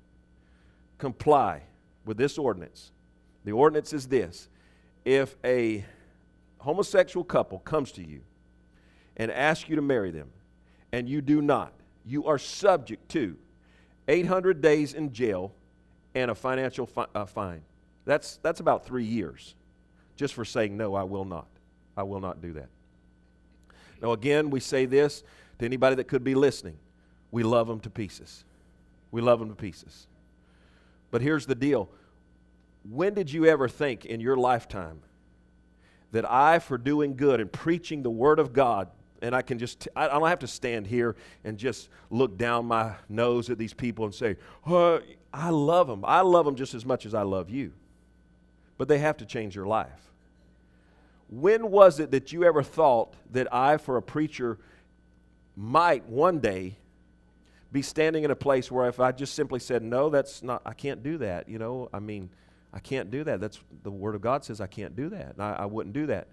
comply with this ordinance, the ordinance is this: if a homosexual couple comes to you and asks you to marry them, and you do not, you are subject to eight hundred days in jail and a financial fi- uh, fine. That's, that's about three years just for saying, no, I will not. I will not do that. Now, again, we say this to anybody that could be listening. We love them to pieces. We love them to pieces. But here's the deal. When did you ever think in your lifetime that I, for doing good and preaching the Word of God, and I can just, I don't have to stand here and just look down my nose at these people and say, oh, I love them. I love them just as much as I love you. But they have to change your life. When was it that you ever thought that I, for a preacher, might one day be standing in a place where if I just simply said, no, that's not, I can't do that, you know, I mean, I can't do that. That's, the Word of God says I can't do that, and I, I wouldn't do that.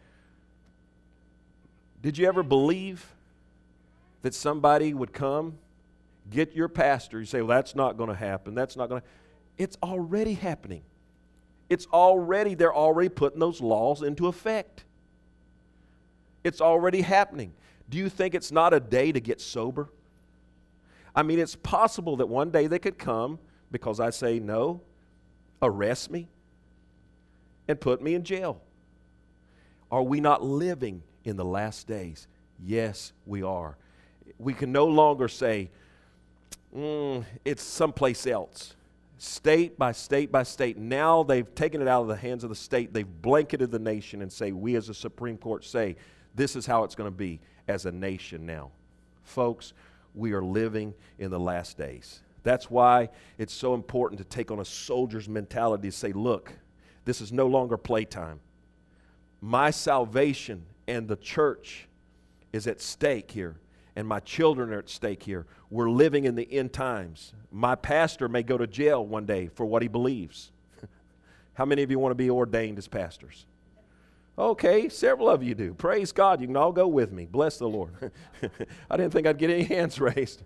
Did you ever believe that somebody would come, get your pastor, you say, well, that's not going to happen, that's not going to, it's already happening. It's already, they're already putting those laws into effect. It's already happening. Do you think it's not a day to get sober? I mean, it's possible that one day they could come because I say no, arrest me, and put me in jail. Are we not living in the last days? Yes, we are. We can no longer say, mm, it's someplace else. State by state by state. Now they've taken it out of the hands of the state. They've blanketed the nation and say, we as a Supreme Court say, this is how it's going to be as a nation now. Folks, we are living in the last days. That's why it's so important to take on a soldier's mentality to say, look, this is no longer playtime. My salvation and the church is at stake here, and my children are at stake here. We're living in the end times. My pastor may go to jail one day for what he believes. How many of you want to be ordained as pastors? Okay, several of you do. Praise God. You can all go with me. Bless the Lord. I didn't think I'd get any hands raised.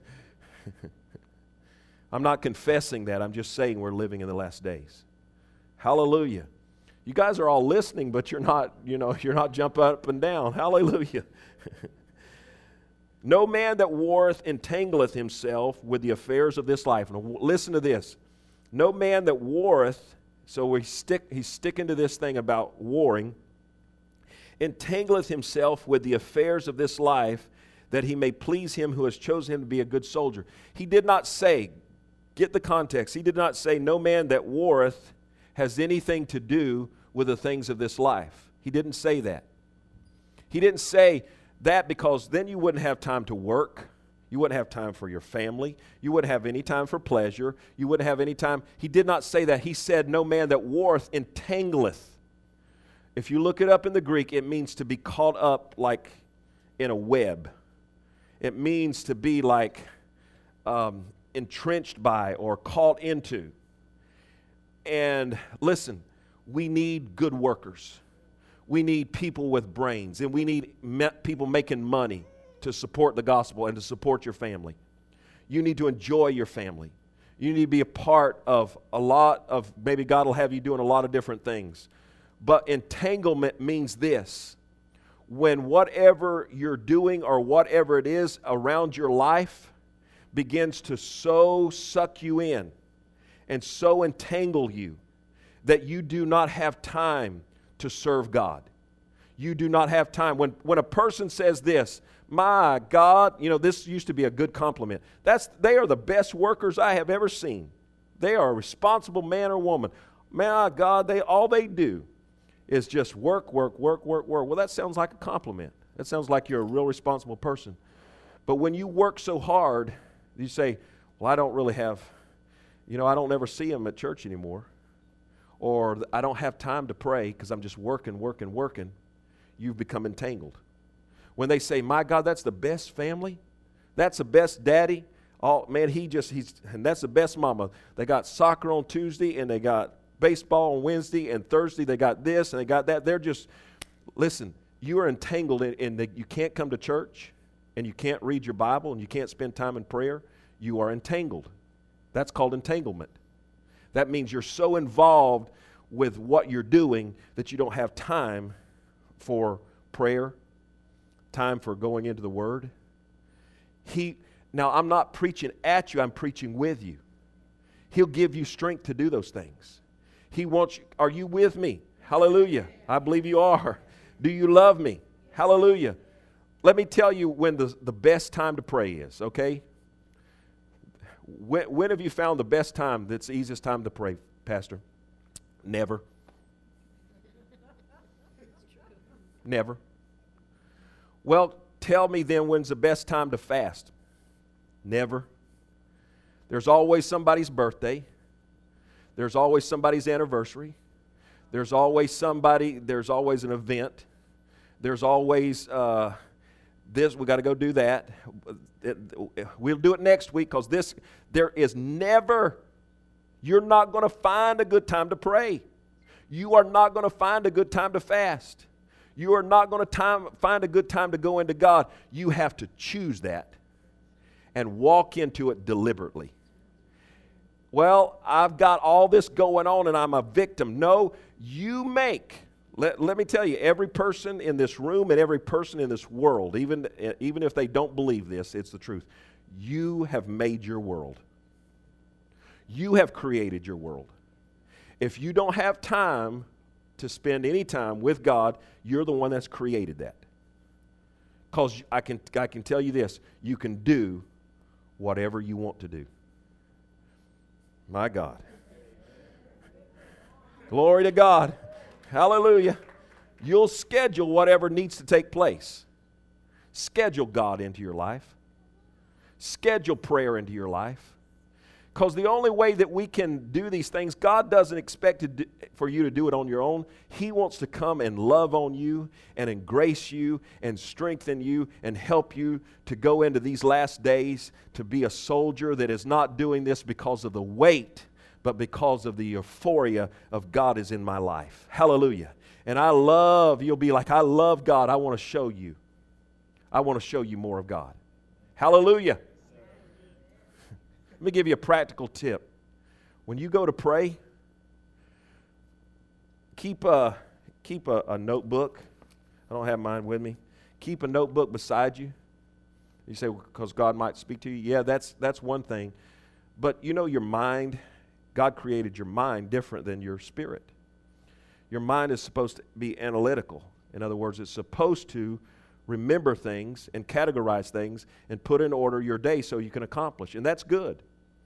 I'm not confessing that. I'm just saying we're living in the last days. Hallelujah. You guys are all listening, but you're not, you know, you're not jumping up and down. Hallelujah. No man that warreth entangleth himself with the affairs of this life. Now, listen to this. No man that warreth, so we stick, he's sticking to this thing about warring, entangleth himself with the affairs of this life, that he may please him who has chosen him to be a good soldier. He did not say, get the context, he did not say, no man that warreth has anything to do with the things of this life. He didn't say that. He didn't say that because then you wouldn't have time to work. You wouldn't have time for your family. You wouldn't have any time for pleasure. You wouldn't have any time. He did not say that. He said, no man that warreth entangleth. If you look it up in the Greek, it means to be caught up like in a web. It means to be like um, entrenched by or caught into. And listen, we need good workers. We need people with brains, and we need me- people making money to support the gospel and to support your family. You need to enjoy your family. You need to be a part of a lot of, maybe God will have you doing a lot of different things. But entanglement means this: when whatever you're doing or whatever it is around your life begins to so suck you in and so entangle you that you do not have time to serve God. You do not have time. When, when a person says this, my God, you know, this used to be a good compliment. That's, they are the best workers I have ever seen. They are a responsible man or woman. My God, they all they do is just work, work, work, work, work. Well, that sounds like a compliment. That sounds like you're a real responsible person. But when you work so hard, you say, well, I don't really have, you know, I don't ever see them at church anymore. Or I don't have time to pray because I'm just working, working, working. You've become entangled. When they say, my God, that's the best family, that's the best daddy, oh man, he just, he's, and that's the best mama. They got soccer on Tuesday and they got baseball on Wednesday, and Thursday they got this and they got that. They're just, listen, you are entangled in, in that you can't come to church and you can't read your Bible and you can't spend time in prayer. You are entangled. That's called entanglement. That means you're so involved with what you're doing that you don't have time for prayer, time for going into the Word. He, now, I'm not preaching at you, I'm preaching with you. He'll give you strength to do those things. He wants you. Are you with me? Hallelujah. I believe you are. Do you love me? Hallelujah. Let me tell you when the, the best time to pray is, okay? When, when have you found the best time that's the easiest time to pray, Pastor? Never. Never. Well, tell me then when's the best time to fast? Never. There's always somebody's birthday. There's always somebody's anniversary. There's always somebody, there's always an event. There's always uh, this, we got to go do that. It, it, we'll do it next week because this, there is never, you're not going to find a good time to pray. You are not going to find a good time to fast. You are not going to time, find a good time to go into God. You have to choose that and walk into it deliberately. Well, I've got all this going on and I'm a victim. No, you make. Let, let me tell you, every person in this room and every person in this world, even, even if they don't believe this, it's the truth. You have made your world. You have created your world. If you don't have time to spend any time with God, you're the one that's created that. Because I can, I can tell you this, you can do whatever you want to do. My God. Glory to God. Hallelujah. You'll schedule whatever needs to take place. Schedule God into your life. Schedule prayer into your life. Because the only way that we can do these things, God doesn't expect to do, for you to do it on your own. He wants to come and love on you and embrace you and strengthen you and help you to go into these last days to be a soldier that is not doing this because of the weight, but because of the euphoria of God is in my life. Hallelujah. And I love, you'll be like, I love God. I want to show you. I want to show you more of God. Hallelujah. Let me give you a practical tip. When you go to pray, keep a, keep a, a notebook. I don't have mine with me. Keep a notebook beside you. You say, because God might speak to you. Yeah, that's that's one thing. But you know your mind, God created your mind different than your spirit. Your mind is supposed to be analytical. In other words, it's supposed to remember things and categorize things and put in order your day so you can accomplish. And that's good.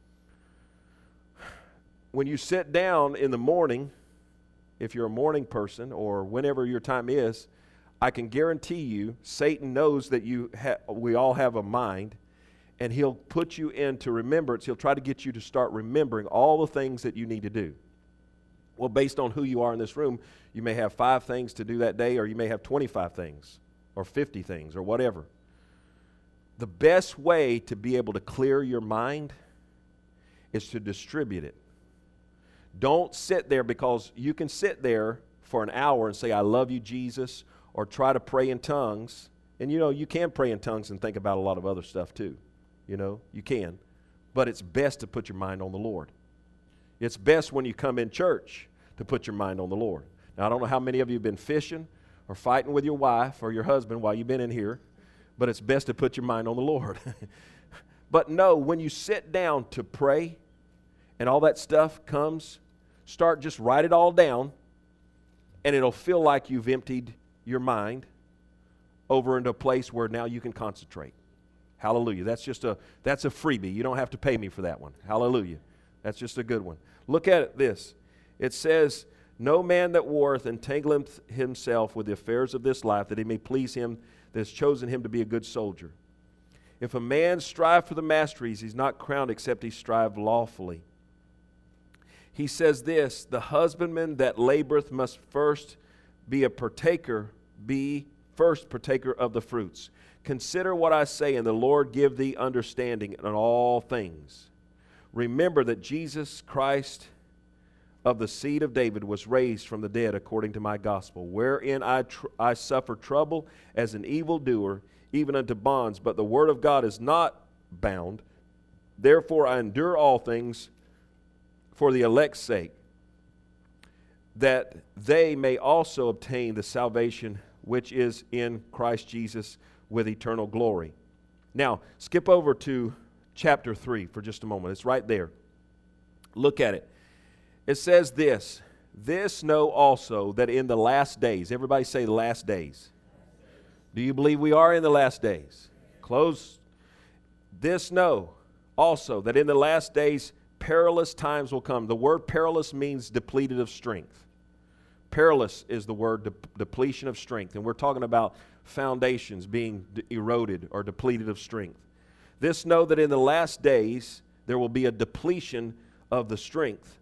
When you sit down in the morning, if you're a morning person or whenever your time is, I can guarantee you Satan knows that you ha- we all have a mind, and he'll put you into remembrance. He'll try to get you to start remembering all the things that you need to do. Well, based on who you are in this room, you may have five things to do that day, or you may have twenty-five things, or fifty things, or whatever. The best way to be able to clear your mind is to distribute it. Don't sit there, because you can sit there for an hour and say, I love you, Jesus, or try to pray in tongues. And you know, you can pray in tongues and think about a lot of other stuff too. You know, you can. But it's best to put your mind on the Lord. It's best when you come in church to put your mind on the Lord. Now, I don't know how many of you have been fishing or fighting with your wife or your husband while you've been in here, but it's best to put your mind on the Lord. But no, when you sit down to pray and all that stuff comes, start just write it all down, and it'll feel like you've emptied your mind over into a place where now you can concentrate. Hallelujah. That's just a that's a freebie. You don't have to pay me for that one. Hallelujah. That's just a good one. Look at it, this. It says, no man that warreth entangleth himself with the affairs of this life, that he may please him that has chosen him to be a good soldier. If a man strive for the masteries, he's not crowned except he strive lawfully. He says this, the husbandman that laboreth must first be a partaker, be first partaker of the fruits. Consider what I say, and the Lord give thee understanding in all things. Remember that Jesus Christ of the seed of David was raised from the dead according to my gospel, wherein I, tr- I suffer trouble as an evildoer, even unto bonds, but the word of God is not bound. Therefore I endure all things for the elect's sake, that they may also obtain the salvation which is in Christ Jesus with eternal glory. Now, skip over to chapter three for just a moment. It's right there. Look at it. It says this, this know also that in the last days, everybody say last days. Do you believe we are in the last days? Close. This know also that in the last days perilous times will come. The word perilous means depleted of strength. Perilous is the word de- depletion of strength. And we're talking about foundations being de- eroded or depleted of strength. This know that in the last days there will be a depletion of the strength.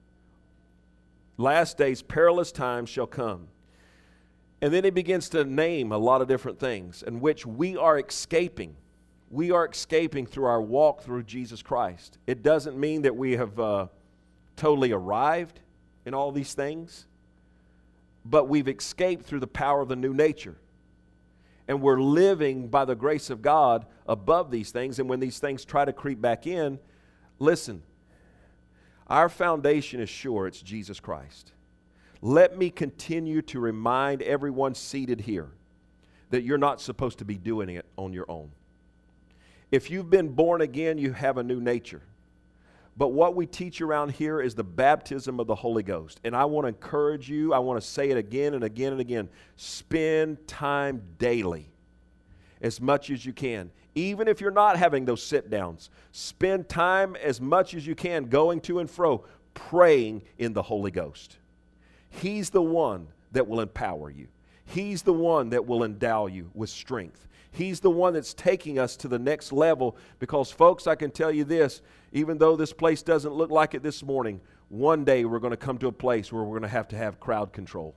Last days perilous times shall come. And then he begins to name a lot of different things in which we are escaping. We are escaping through our walk through Jesus Christ. It doesn't mean that we have uh, totally arrived in all these things, but we've escaped through the power of the new nature. And we're living by the grace of God above these things. And when these things try to creep back in, listen, our foundation is sure. It's Jesus Christ. Let me continue to remind everyone seated here that you're not supposed to be doing it on your own. If you've been born again, you have a new nature. But what we teach around here is the baptism of the Holy Ghost. And I want to encourage you, I want to say it again and again and again. Spend time daily as much as you can. Even if you're not having those sit-downs, spend time as much as you can going to and fro, praying in the Holy Ghost. He's the one that will empower you. He's the one that will endow you with strength. He's the one that's taking us to the next level because, folks, I can tell you this, even though this place doesn't look like it this morning, one day we're going to come to a place where we're going to have to have crowd control.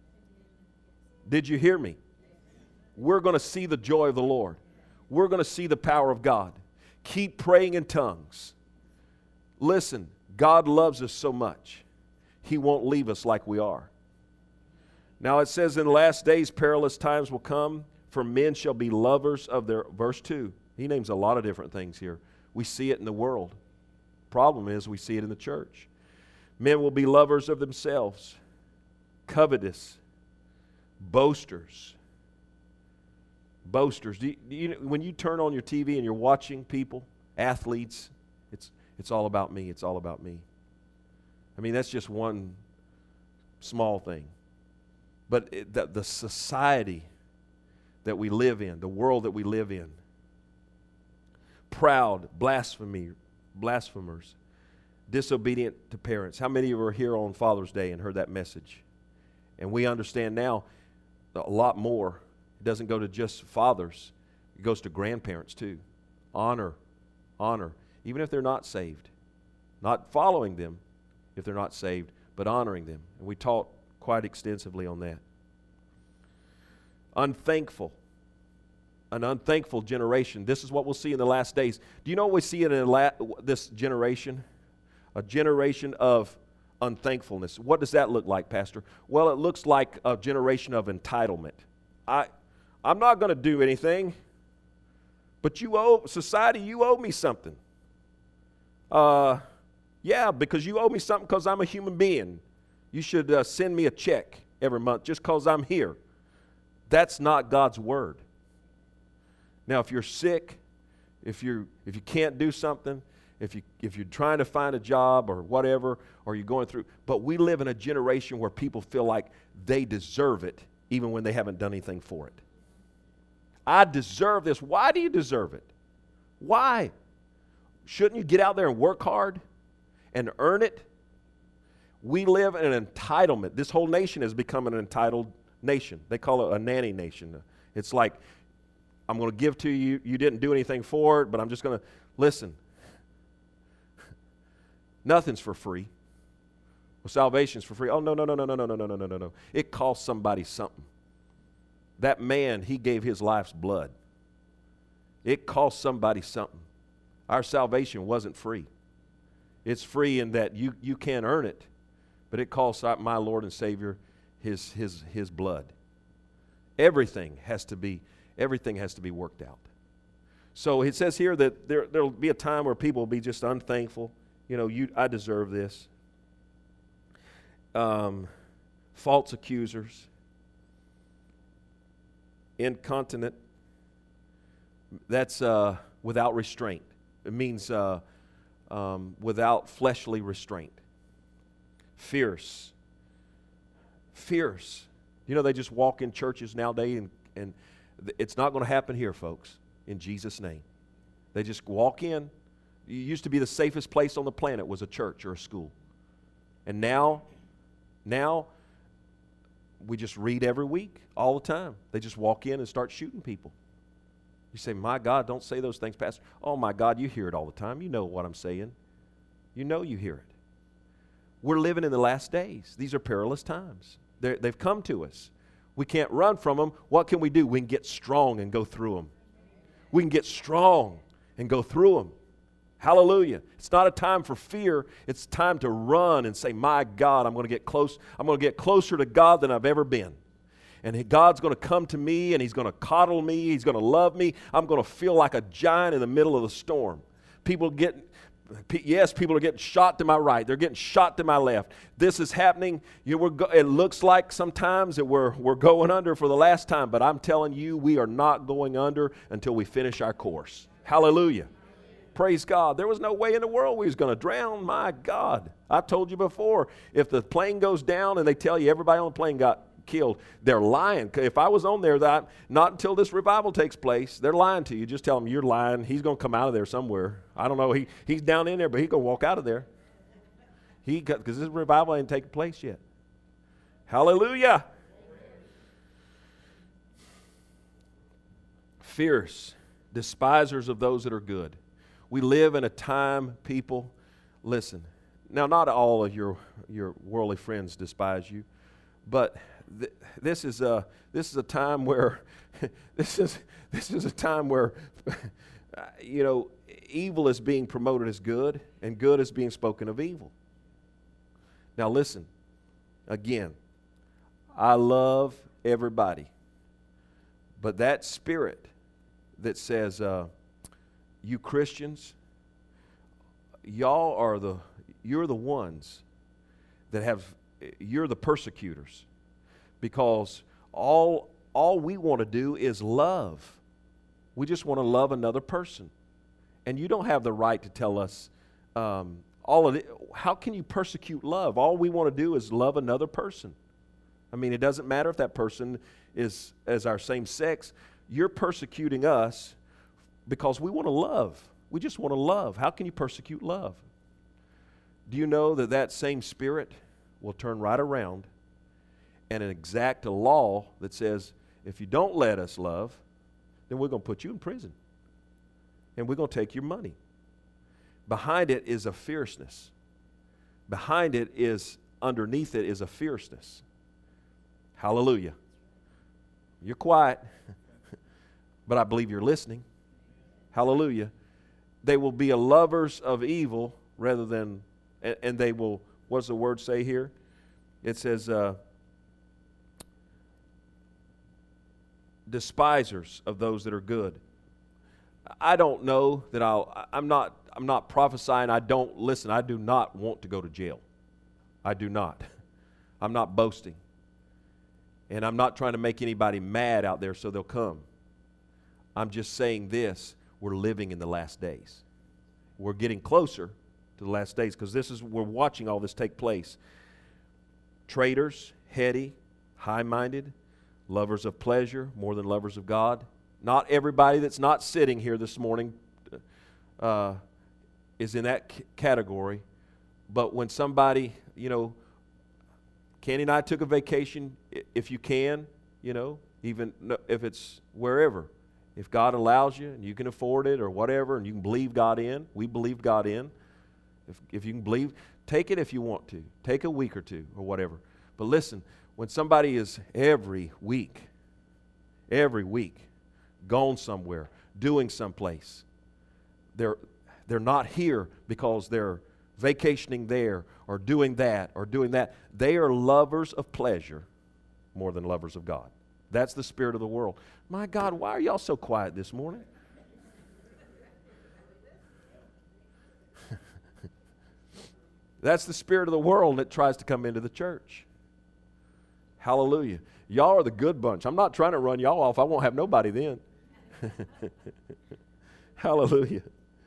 Did you hear me? We're going to see the joy of the Lord. We're going to see the power of God. Keep praying in tongues. Listen, God loves us so much, He won't leave us like we are. Now it says, in the last days perilous times will come, for men shall be lovers of their, verse two. He names a lot of different things here. We see it in the world. Problem is, we see it in the church. Men will be lovers of themselves, covetous, boasters. Boasters. Do you, do you, when you turn on your T V and you're watching people, athletes, it's, it's all about me, it's all about me. I mean, that's just one small thing. But it, the, the society that we live in, the world that we live in, proud, blasphemy, blasphemers, disobedient to parents. How many of you are here on Father's Day and heard that message? And we understand now a lot more. It doesn't go to just fathers. It goes to grandparents too. Honor, honor, even if they're not saved. Not following them if they're not saved, but honoring them. And we taught quite extensively on that. Unthankful. An unthankful generation. This is what we'll see in the last days. Do you know what we see in la- this generation? A generation of unthankfulness. What does that look like, Pastor? Well, it looks like a generation of entitlement. I, I'm not going to do anything, but you owe, society, you owe me something. Uh, yeah, because you owe me something because I'm a human being. You should uh, send me a check every month just because I'm here. That's not God's word. Now, if you're sick, if you if you can't do something, if you if you're trying to find a job or whatever, or you're going through, but we live in a generation where people feel like they deserve it even when they haven't done anything for it. I deserve this. Why do you deserve it? Why? Shouldn't you get out there and work hard and earn it? We live in an entitlement. This whole nation has become an entitled nation. They call it a nanny nation. It's like, I'm going to give to you. You didn't do anything for it, but I'm just going to listen. Nothing's for free. Well, salvation's for free. Oh, no, no, no, no, no, no, no, no, no, no, no. It cost somebody something. That man, he gave his life's blood. It cost somebody something. Our salvation wasn't free. It's free in that you, you can't earn it, but it cost my Lord and Savior his, his, his blood. Everything has to be, everything has to be worked out. So it says here that there there'll be a time where people will be just unthankful. You know, you I deserve this. Um, false accusers. Incontinent. That's uh, without restraint. It means uh, um, without fleshly restraint. Fierce. Fierce. You know, they just walk in churches nowadays, and, and it's not going to happen here, folks, in Jesus' name. They just walk in. It used to be the safest place on the planet was a church or a school. And now, now, we just read every week, all the time. They just walk in and start shooting people. You say, my God, don't say those things, Pastor. Oh, my God, you hear it all the time. You know what I'm saying. You know you hear it. We're living in the last days. These are perilous times. They're, they've come to us. We can't run from them. What can we do? We can get strong and go through them. We can get strong and go through them. Hallelujah. It's not a time for fear. It's time to run and say, my God, I'm going to get close. I'm going to get closer to God than I've ever been. And God's going to come to me, and He's going to coddle me. He's going to love me. I'm going to feel like a giant in the middle of the storm. People get, yes, people are getting shot to my right. They're getting shot to my left. This is happening. You know, we're go, it looks like sometimes that we're, we're going under for the last time, but I'm telling you, we are not going under until we finish our course. Hallelujah. Praise God. There was no way in the world we was going to drown. My God. I told you before, if the plane goes down and they tell you everybody on the plane got killed, they're lying. If I was on there, that not until this revival takes place, they're lying to you. Just tell them you're lying. He's going to come out of there somewhere. I don't know. He He's down in there, but he's going to walk out of there. He Because this revival ain't taken place yet. Hallelujah. Fierce, despisers of those that are good. We live in a time, people, listen, now not all of your, your worldly friends despise you, but th- this is a this is a time where this is this is a time where uh, you know, evil is being promoted as good, and good is being spoken of evil. Now listen, again, I love everybody, but that spirit that says, uh, you Christians, y'all are the, you're the ones that have, you're the persecutors, because all, all we want to do is love. We just want to love another person. And you don't have the right to tell us um, all of it. How can you persecute love? All we want to do is love another person. I mean, it doesn't matter if that person is as our same sex. You're persecuting us because we want to love. We just want to love. How can you persecute love? Do you know that that same spirit will turn right around and exact a law that says, if you don't let us love, then we're going to put you in prison. And we're going to take your money. Behind it is a fierceness. Behind it is, underneath it is a fierceness. Hallelujah. You're quiet, but I believe you're listening. Hallelujah. They will be a lovers of evil rather than, and, and they will, what does the word say here? It says, uh, despisers of those that are good. I don't know that I'll, I'm not, I'm not prophesying. I don't, listen, I do not want to go to jail. I do not. I'm not boasting. And I'm not trying to make anybody mad out there so they'll come. I'm just saying this, we're living in the last days. We're getting closer to the last days because this is, we're watching all this take place. Traitors, heady, high-minded, lovers of pleasure more than lovers of God. Not everybody that's not sitting here this morning uh, is in that c- category. But when somebody, you know, Candy and I took a vacation, if you can, you know, even if it's wherever. If God allows you and you can afford it or whatever and you can believe God in, we believe God in. If, if you can believe, take it if you want to. Take a week or two or whatever. But listen, when somebody is every week, every week, gone somewhere, doing someplace, they're, they're not here because they're vacationing there or doing that or doing that. They are lovers of pleasure more than lovers of God. That's the spirit of the world. My God, why are y'all so quiet this morning? That's the spirit of the world that tries to come into the church. Hallelujah. Y'all are the good bunch. I'm not trying to run y'all off. I won't have nobody then. Hallelujah.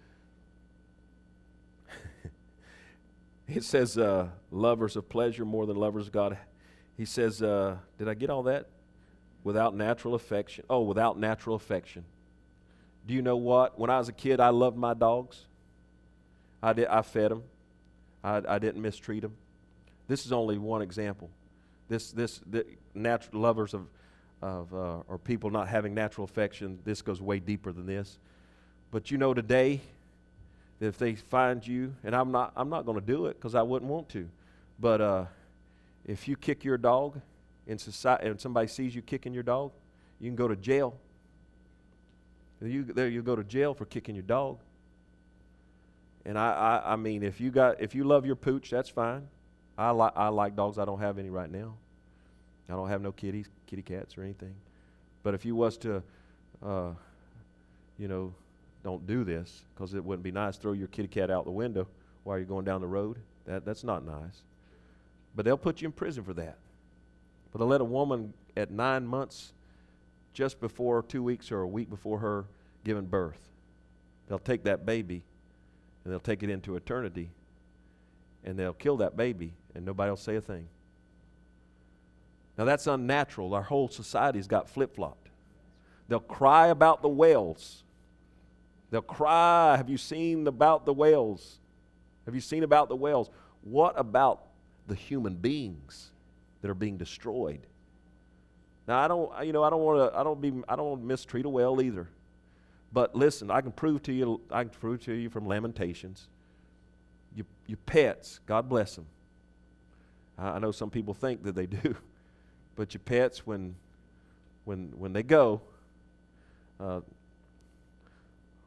It says uh, lovers of pleasure more than lovers of God. He says, uh, did I get all that? Without natural affection. Oh, without natural affection. Do you know what? When I was a kid, I loved my dogs. I did. I fed them. I, I didn't mistreat them. This is only one example. This, this, the natural lovers of, of uh, or people not having natural affection. This goes way deeper than this. But you know, today, that if they find you, and I'm not, I'm not going to do it because I wouldn't want to. But uh, if you kick your dog, in society, and somebody sees you kicking your dog, you can go to jail. You there, you go to jail for kicking your dog. And I, I, I mean, if you got, if you love your pooch, that's fine. I like, I like dogs. I don't have any right now. I don't have no kitties, kitty cats, or anything. But if you was to, uh, you know, don't do this because it wouldn't be nice. Throw your kitty cat out the window while you're going down the road. That that's not nice. But they'll put you in prison for that. But to let a woman at nine months, just before two weeks or a week before her giving birth, they'll take that baby and they'll take it into eternity and they'll kill that baby and nobody will say a thing. Now that's unnatural. Our whole society's got flip-flopped. They'll cry about the whales. They'll cry, have you seen about the whales? Have you seen about the whales? What about the human beings that are being destroyed? Now I don't, you know, I don't want to, I don't be, I don't want to mistreat a whale either. But listen, I can prove to you, I can prove to you from Lamentations. You, your pets, God bless them. I, I know some people think that they do, but your pets, when, when, when they go, uh,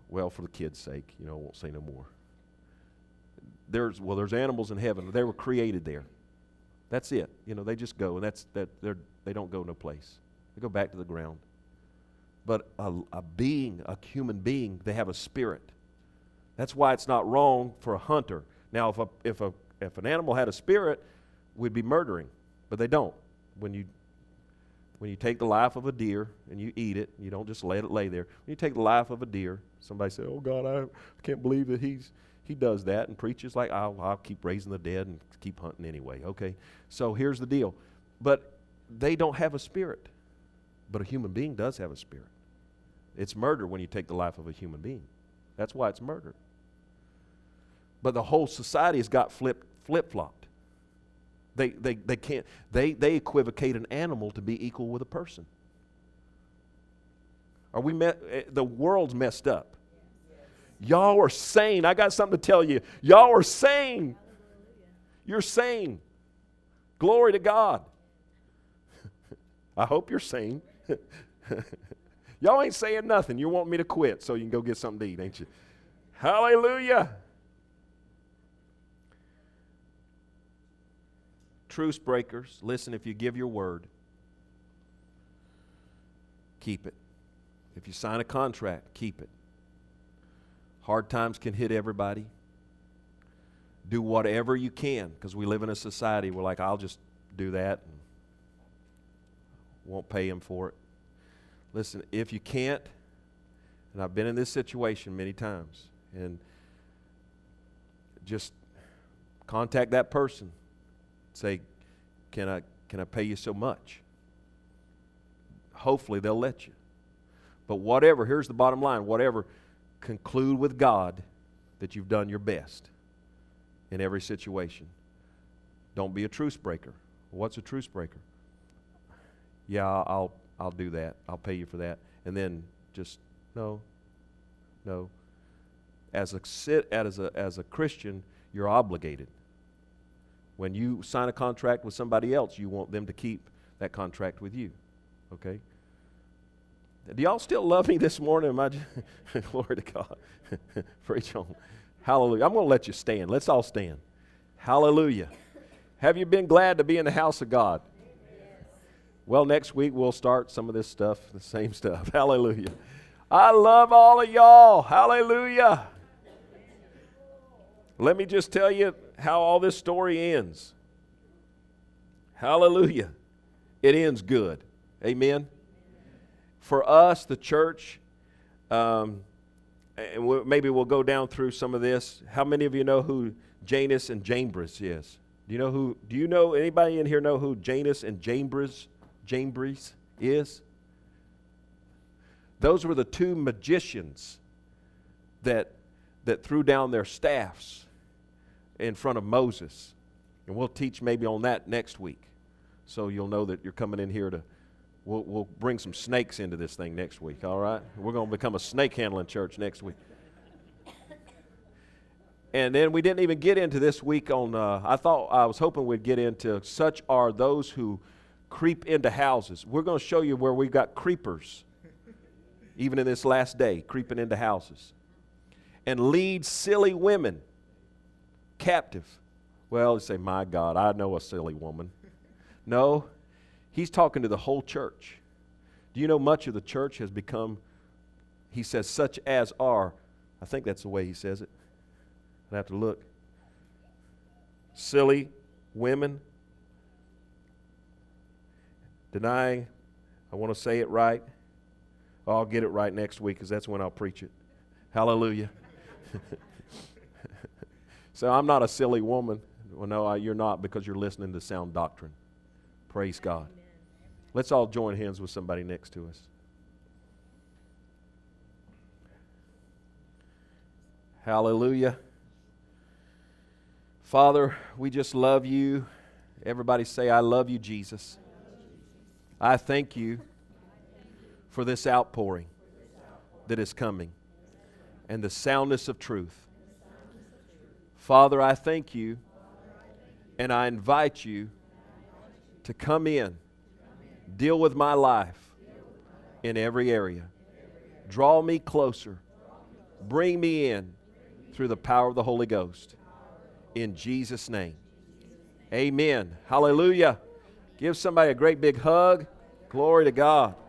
Well, for the kids' sake, you know, I won't say no more. There's well, there's animals in heaven. They were created there. That's it. You know, they just go, and that's that. They're they don't go no place. They go back to the ground. But a, a being, a human being, they have a spirit. That's why it's not wrong for a hunter. Now, if a if a if an animal had a spirit, we'd be murdering, but they don't. When you when you take the life of a deer and you eat it, you don't just let it lay there. When you take the life of a deer, somebody say, "Oh God, I can't believe that he's he does that and preaches like I'll, I'll keep raising the dead and keep hunting anyway." Okay, so here's the deal, but they don't have a spirit, but a human being does have a spirit. It's murder when you take the life of a human being. That's why it's murder. But the whole society has got flip flip flopped. They they they can't they they equivocate an animal to be equal with a person. Are we met? The world's messed up. Y'all are sane. I got something to tell you. Y'all are sane. You're sane. Glory to God. I hope you're sane. Y'all ain't saying nothing. You want me to quit so you can go get something to eat, ain't you? Hallelujah. Truce breakers, listen, if you give your word, keep it. If you sign a contract, keep it. Hard times can hit everybody. Do whatever you can, because we live in a society where, like, I'll just do that and won't pay him for it. Listen, if you can't, and I've been in this situation many times, and just contact that person. Say, can I can I pay you so much? Hopefully they'll let you. But whatever, here's the bottom line, whatever, conclude with God that you've done your best in every situation. Don't be a truce breaker. What's a truce breaker? Yeah, I'll I'll do that. I'll pay you for that. And then just, no, no. As a as a as a Christian, you're obligated. When you sign a contract with somebody else, you want them to keep that contract with you. Okay? Do y'all still love me this morning? Am I just, glory to God. Preach on. Hallelujah. I'm going to let you stand. Let's all stand. Hallelujah. Have you been glad to be in the house of God? Well, next week we'll start some of this stuff, the same stuff. Hallelujah. I love all of y'all. Hallelujah. Let me just tell you how all this story ends. Hallelujah. It ends good. Amen. For us, the church, um, and we'll, maybe we'll go down through some of this. How many of you know who Janus and Jambres is? Do you know who? Do you know anybody in here know who Janus and Jambres, Jambres is? Those were the two magicians that that threw down their staffs in front of Moses. And we'll teach maybe on that next week. So you'll know that you're coming in here to, we'll, we'll bring some snakes into this thing next week, all right? We're going to become a snake handling church next week. And then we didn't even get into this week on, uh, I thought, I was hoping we'd get into such are those who creep into houses. We're going to show you where we got creepers, even in this last day, creeping into houses. And lead silly women captive. Well, you say, my God, I know a silly woman. No, he's talking to the whole church. Do you know much of the church has become, he says, such as are, I think that's the way he says it. I have to look. Silly women. Denying, I want to say it right. I'll get it right next week because that's when I'll preach it. Hallelujah. So I'm not a silly woman. Well, no, I, you're not, because you're listening to sound doctrine. Praise God. Amen. Let's all join hands with somebody next to us. Hallelujah. Father, we just love you. Everybody say, I love you, Jesus. I thank you for this outpouring that is coming and the soundness of truth. Father, I thank you, and I invite you to come in, deal with my life in every area. Draw me closer Bring me in through the power of the Holy Ghost. In Jesus' name. Amen. Hallelujah. Give somebody a great big hug. Glory to God.